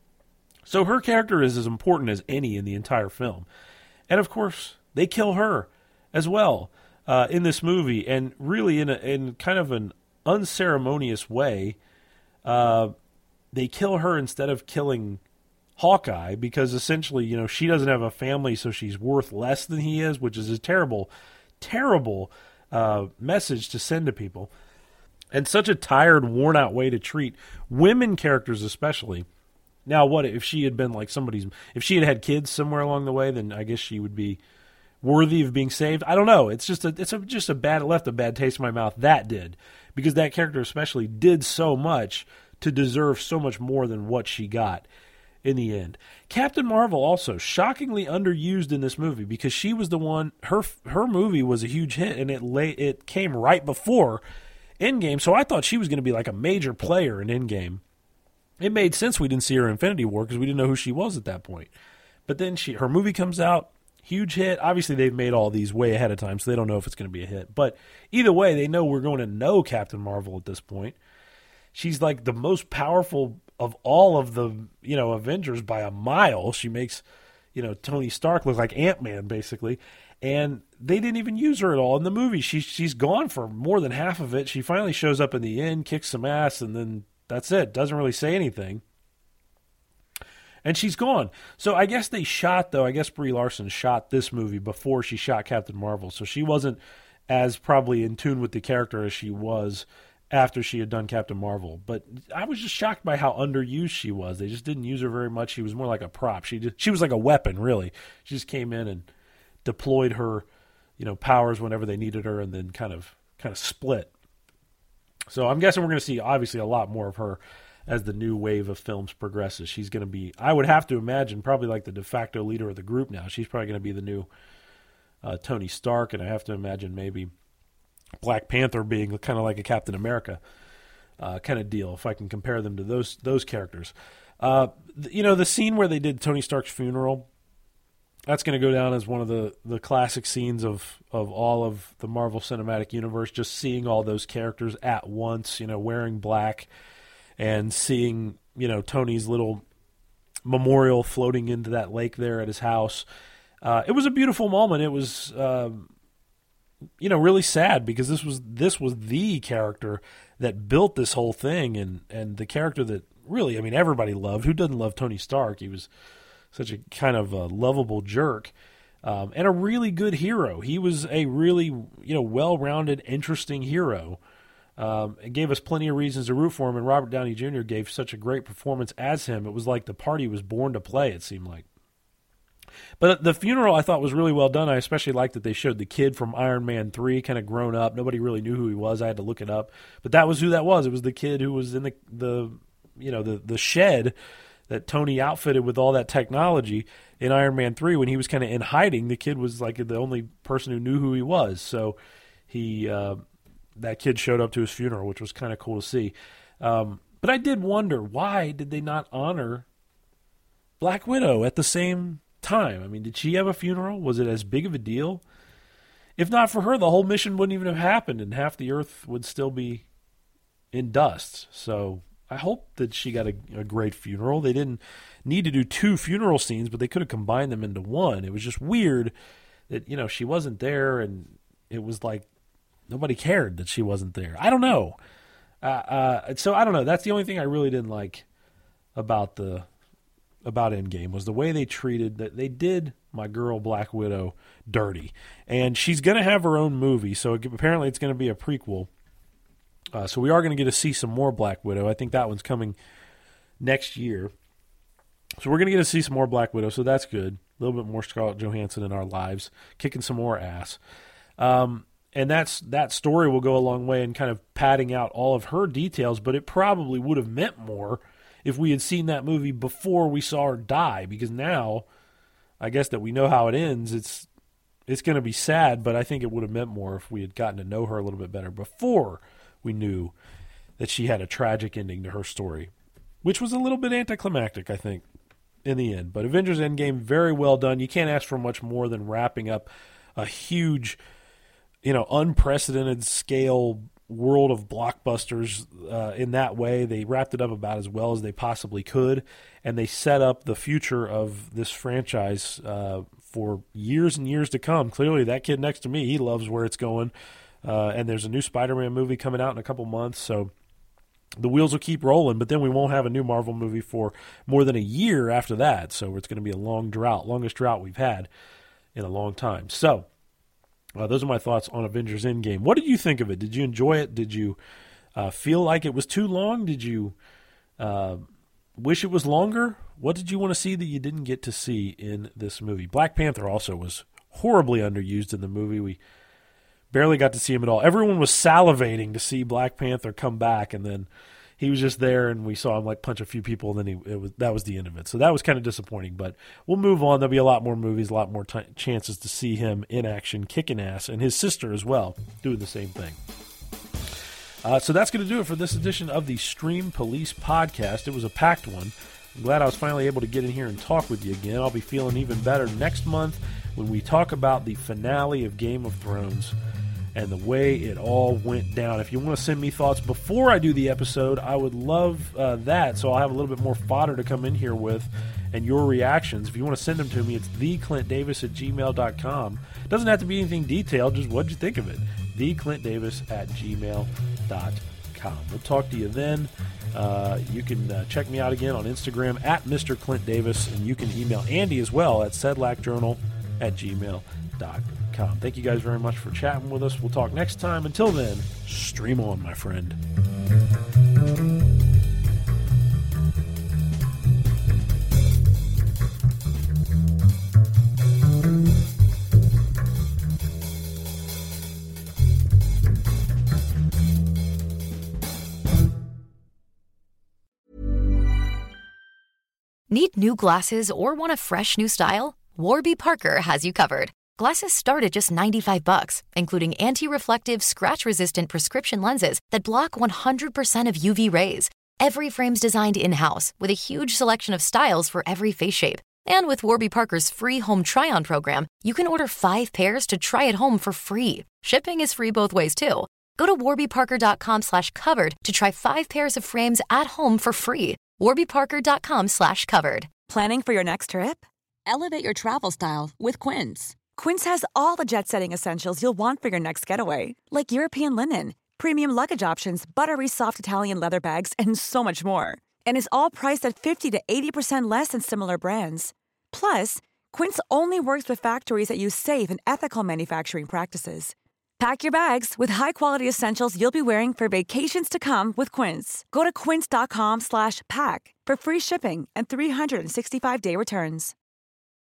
So her character is as important as any in the entire film. And of course, they kill her as well uh, in this movie, and really in a, in kind of an unceremonious way. Uh, they kill her instead of killing Hawkeye because essentially, you know, she doesn't have a family, so she's worth less than he is, which is a terrible, terrible Uh, message to send to people, and such a tired, worn-out way to treat women characters, especially. Now, what if she had been like somebody's? If she had had kids somewhere along the way, then I guess she would be worthy of being saved. I don't know. It's just a, it's a, just a bad. It left a bad taste in my mouth. That did because that character especially did so much to deserve so much more than what she got in the end. Captain Marvel also shockingly underused in this movie because she was the one, her her movie was a huge hit and it lay, it came right before Endgame, so I thought she was going to be like a major player in Endgame. It made sense we didn't see her in Infinity War because we didn't know who she was at that point. But then she her movie comes out, huge hit. Obviously they've made all these way ahead of time, so they don't know if it's going to be a hit. But either way, they know we're going to know Captain Marvel at this point. She's like the most powerful of all of the, you know, Avengers by a mile. She makes, you know, Tony Stark look like Ant-Man, basically. And they didn't even use her at all in the movie. She, she's gone for more than half of it. She finally shows up in the end, kicks some ass, and then that's it. Doesn't really say anything. And she's gone. So I guess they shot, though, I guess Brie Larson shot this movie before she shot Captain Marvel. So she wasn't as probably in tune with the character as she was after she had done Captain Marvel. But I was just shocked by how underused she was. They just didn't use her very much. She was more like a prop. She just, she was like a weapon, really. She just came in and deployed her, you know, powers whenever they needed her, and then kind of kind of split. So I'm guessing we're going to see, obviously, a lot more of her as the new wave of films progresses. She's going to be, I would have to imagine, probably like the de facto leader of the group now. She's probably going to be the new uh, Tony Stark, and I have to imagine maybe Black Panther being kind of like a Captain America uh, kind of deal, if I can compare them to those those characters. Uh, th- you know, the scene where they did Tony Stark's funeral, that's going to go down as one of the, the classic scenes of, of all of the Marvel Cinematic Universe, just seeing all those characters at once, you know, wearing black, and seeing, you know, Tony's little memorial floating into that lake there at his house. Uh, it was a beautiful moment. It was, um, you know, really sad, because this was this was the character that built this whole thing, and, and the character that really, I mean, everybody loved. Who doesn't love Tony Stark? He was such a kind of a lovable jerk, um, and a really good hero. He was a really, you know, well-rounded, interesting hero. Um, it gave us plenty of reasons to root for him, and Robert Downey Junior gave such a great performance as him. It was like the part he was born to play, it seemed like. But the funeral, I thought, was really well done. I especially liked that they showed the kid from Iron Man three kind of grown up. Nobody really knew who he was. I had to look it up. But that was who that was. It was the kid who was in the, the you know, the, the shed that Tony outfitted with all that technology in Iron Man three. When he was kind of in hiding, the kid was like the only person who knew who he was. So he uh, that kid showed up to his funeral, which was kind of cool to see. Um, but I did wonder, why did they not honor Black Widow at the same time? I mean, did she have a funeral? Was it as big of a deal? If not for her, the whole mission wouldn't even have happened, and half the Earth would still be in dust. So I hope that she got a, a great funeral. They didn't need to do two funeral scenes, but they could have combined them into one. It was just weird that, you know, she wasn't there, and it was like nobody cared that she wasn't there. I don't know. Uh, uh, so I don't know. That's the only thing I really didn't like about the about Endgame, was the way they treated that. They did my girl Black Widow dirty, and she's going to have her own movie. So apparently it's going to be a prequel. Uh, so we are going to get to see some more Black Widow. I think that one's coming next year. So we're going to get to see some more Black Widow, so that's good. A little bit more Scarlett Johansson in our lives, kicking some more ass. Um, and that's that story will go a long way in kind of padding out all of her details, but it probably would have meant more if we had seen that movie before we saw her die, because now, I guess that we know how it ends, it's it's going to be sad, but I think it would have meant more if we had gotten to know her a little bit better before we knew that she had a tragic ending to her story, which was a little bit anticlimactic, I think, in the end. But Avengers Endgame, very well done. You can't ask for much more than wrapping up a huge, you know, unprecedented scale world of blockbusters uh, in that way. They wrapped it up about as well as they possibly could, and they set up the future of this franchise uh, for years and years to come. Clearly, that kid next to me, he loves where it's going, uh, and there's a new Spider-Man movie coming out in a couple months, so the wheels will keep rolling, but then we won't have a new Marvel movie for more than a year after that, so it's going to be a long drought, longest drought we've had in a long time. So Uh, those are my thoughts on Avengers Endgame. What did you think of it? Did you enjoy it? Did you uh, feel like it was too long? Did you uh, wish it was longer? What did you want to see that you didn't get to see in this movie? Black Panther also was horribly underused in the movie. We barely got to see him at all. Everyone was salivating to see Black Panther come back, and then he was just there, and we saw him like punch a few people, and then he, it was that was the end of it. So that was kind of disappointing, but we'll move on. There'll be a lot more movies, a lot more t- chances to see him in action, kicking ass, and his sister as well, doing the same thing. Uh, so that's going to do it for this edition of the Stream Police Podcast. It was a packed one. I'm glad I was finally able to get in here and talk with you again. I'll be feeling even better next month when we talk about the finale of Game of Thrones and the way it all went down. If you want to send me thoughts before I do the episode, I would love uh, that, so I'll have a little bit more fodder to come in here with, and your reactions. If you want to send them to me, it's the clint davis at gmail dot com. It doesn't have to be anything detailed, just what'd you think of it? the clint davis at gmail dot com. We'll talk to you then. Uh, you can uh, check me out again on Instagram at Mister Clint Davis, and you can email Andy as well at sedlakjournal at gmail dot com. com. Thank you guys very much for chatting with us. We'll talk next time. Until then, stream on, my friend.
Need new glasses or want a fresh new style? Warby Parker has you covered. Glasses start at just ninety-five bucks, including anti-reflective, scratch-resistant prescription lenses that block one hundred percent of U V rays. Every frame's designed in-house with a huge selection of styles for every face shape. And with Warby Parker's free home try-on program, you can order five pairs to try at home for free. Shipping is free both ways, too. Go to warbyparker.com slash covered to try five pairs of frames at home for free. warbyparker.com slash covered.
Planning for your next trip? Elevate your travel style with Quince. Quince has all the jet-setting essentials you'll want for your next getaway, like European linen, premium luggage options, buttery soft Italian leather bags, and so much more. And is all priced at fifty to eighty percent less than similar brands. Plus, Quince only works with factories that use safe and ethical manufacturing practices. Pack your bags with high-quality essentials you'll be wearing for vacations to come with Quince. Go to quince.com slash pack for free shipping and three sixty-five day returns.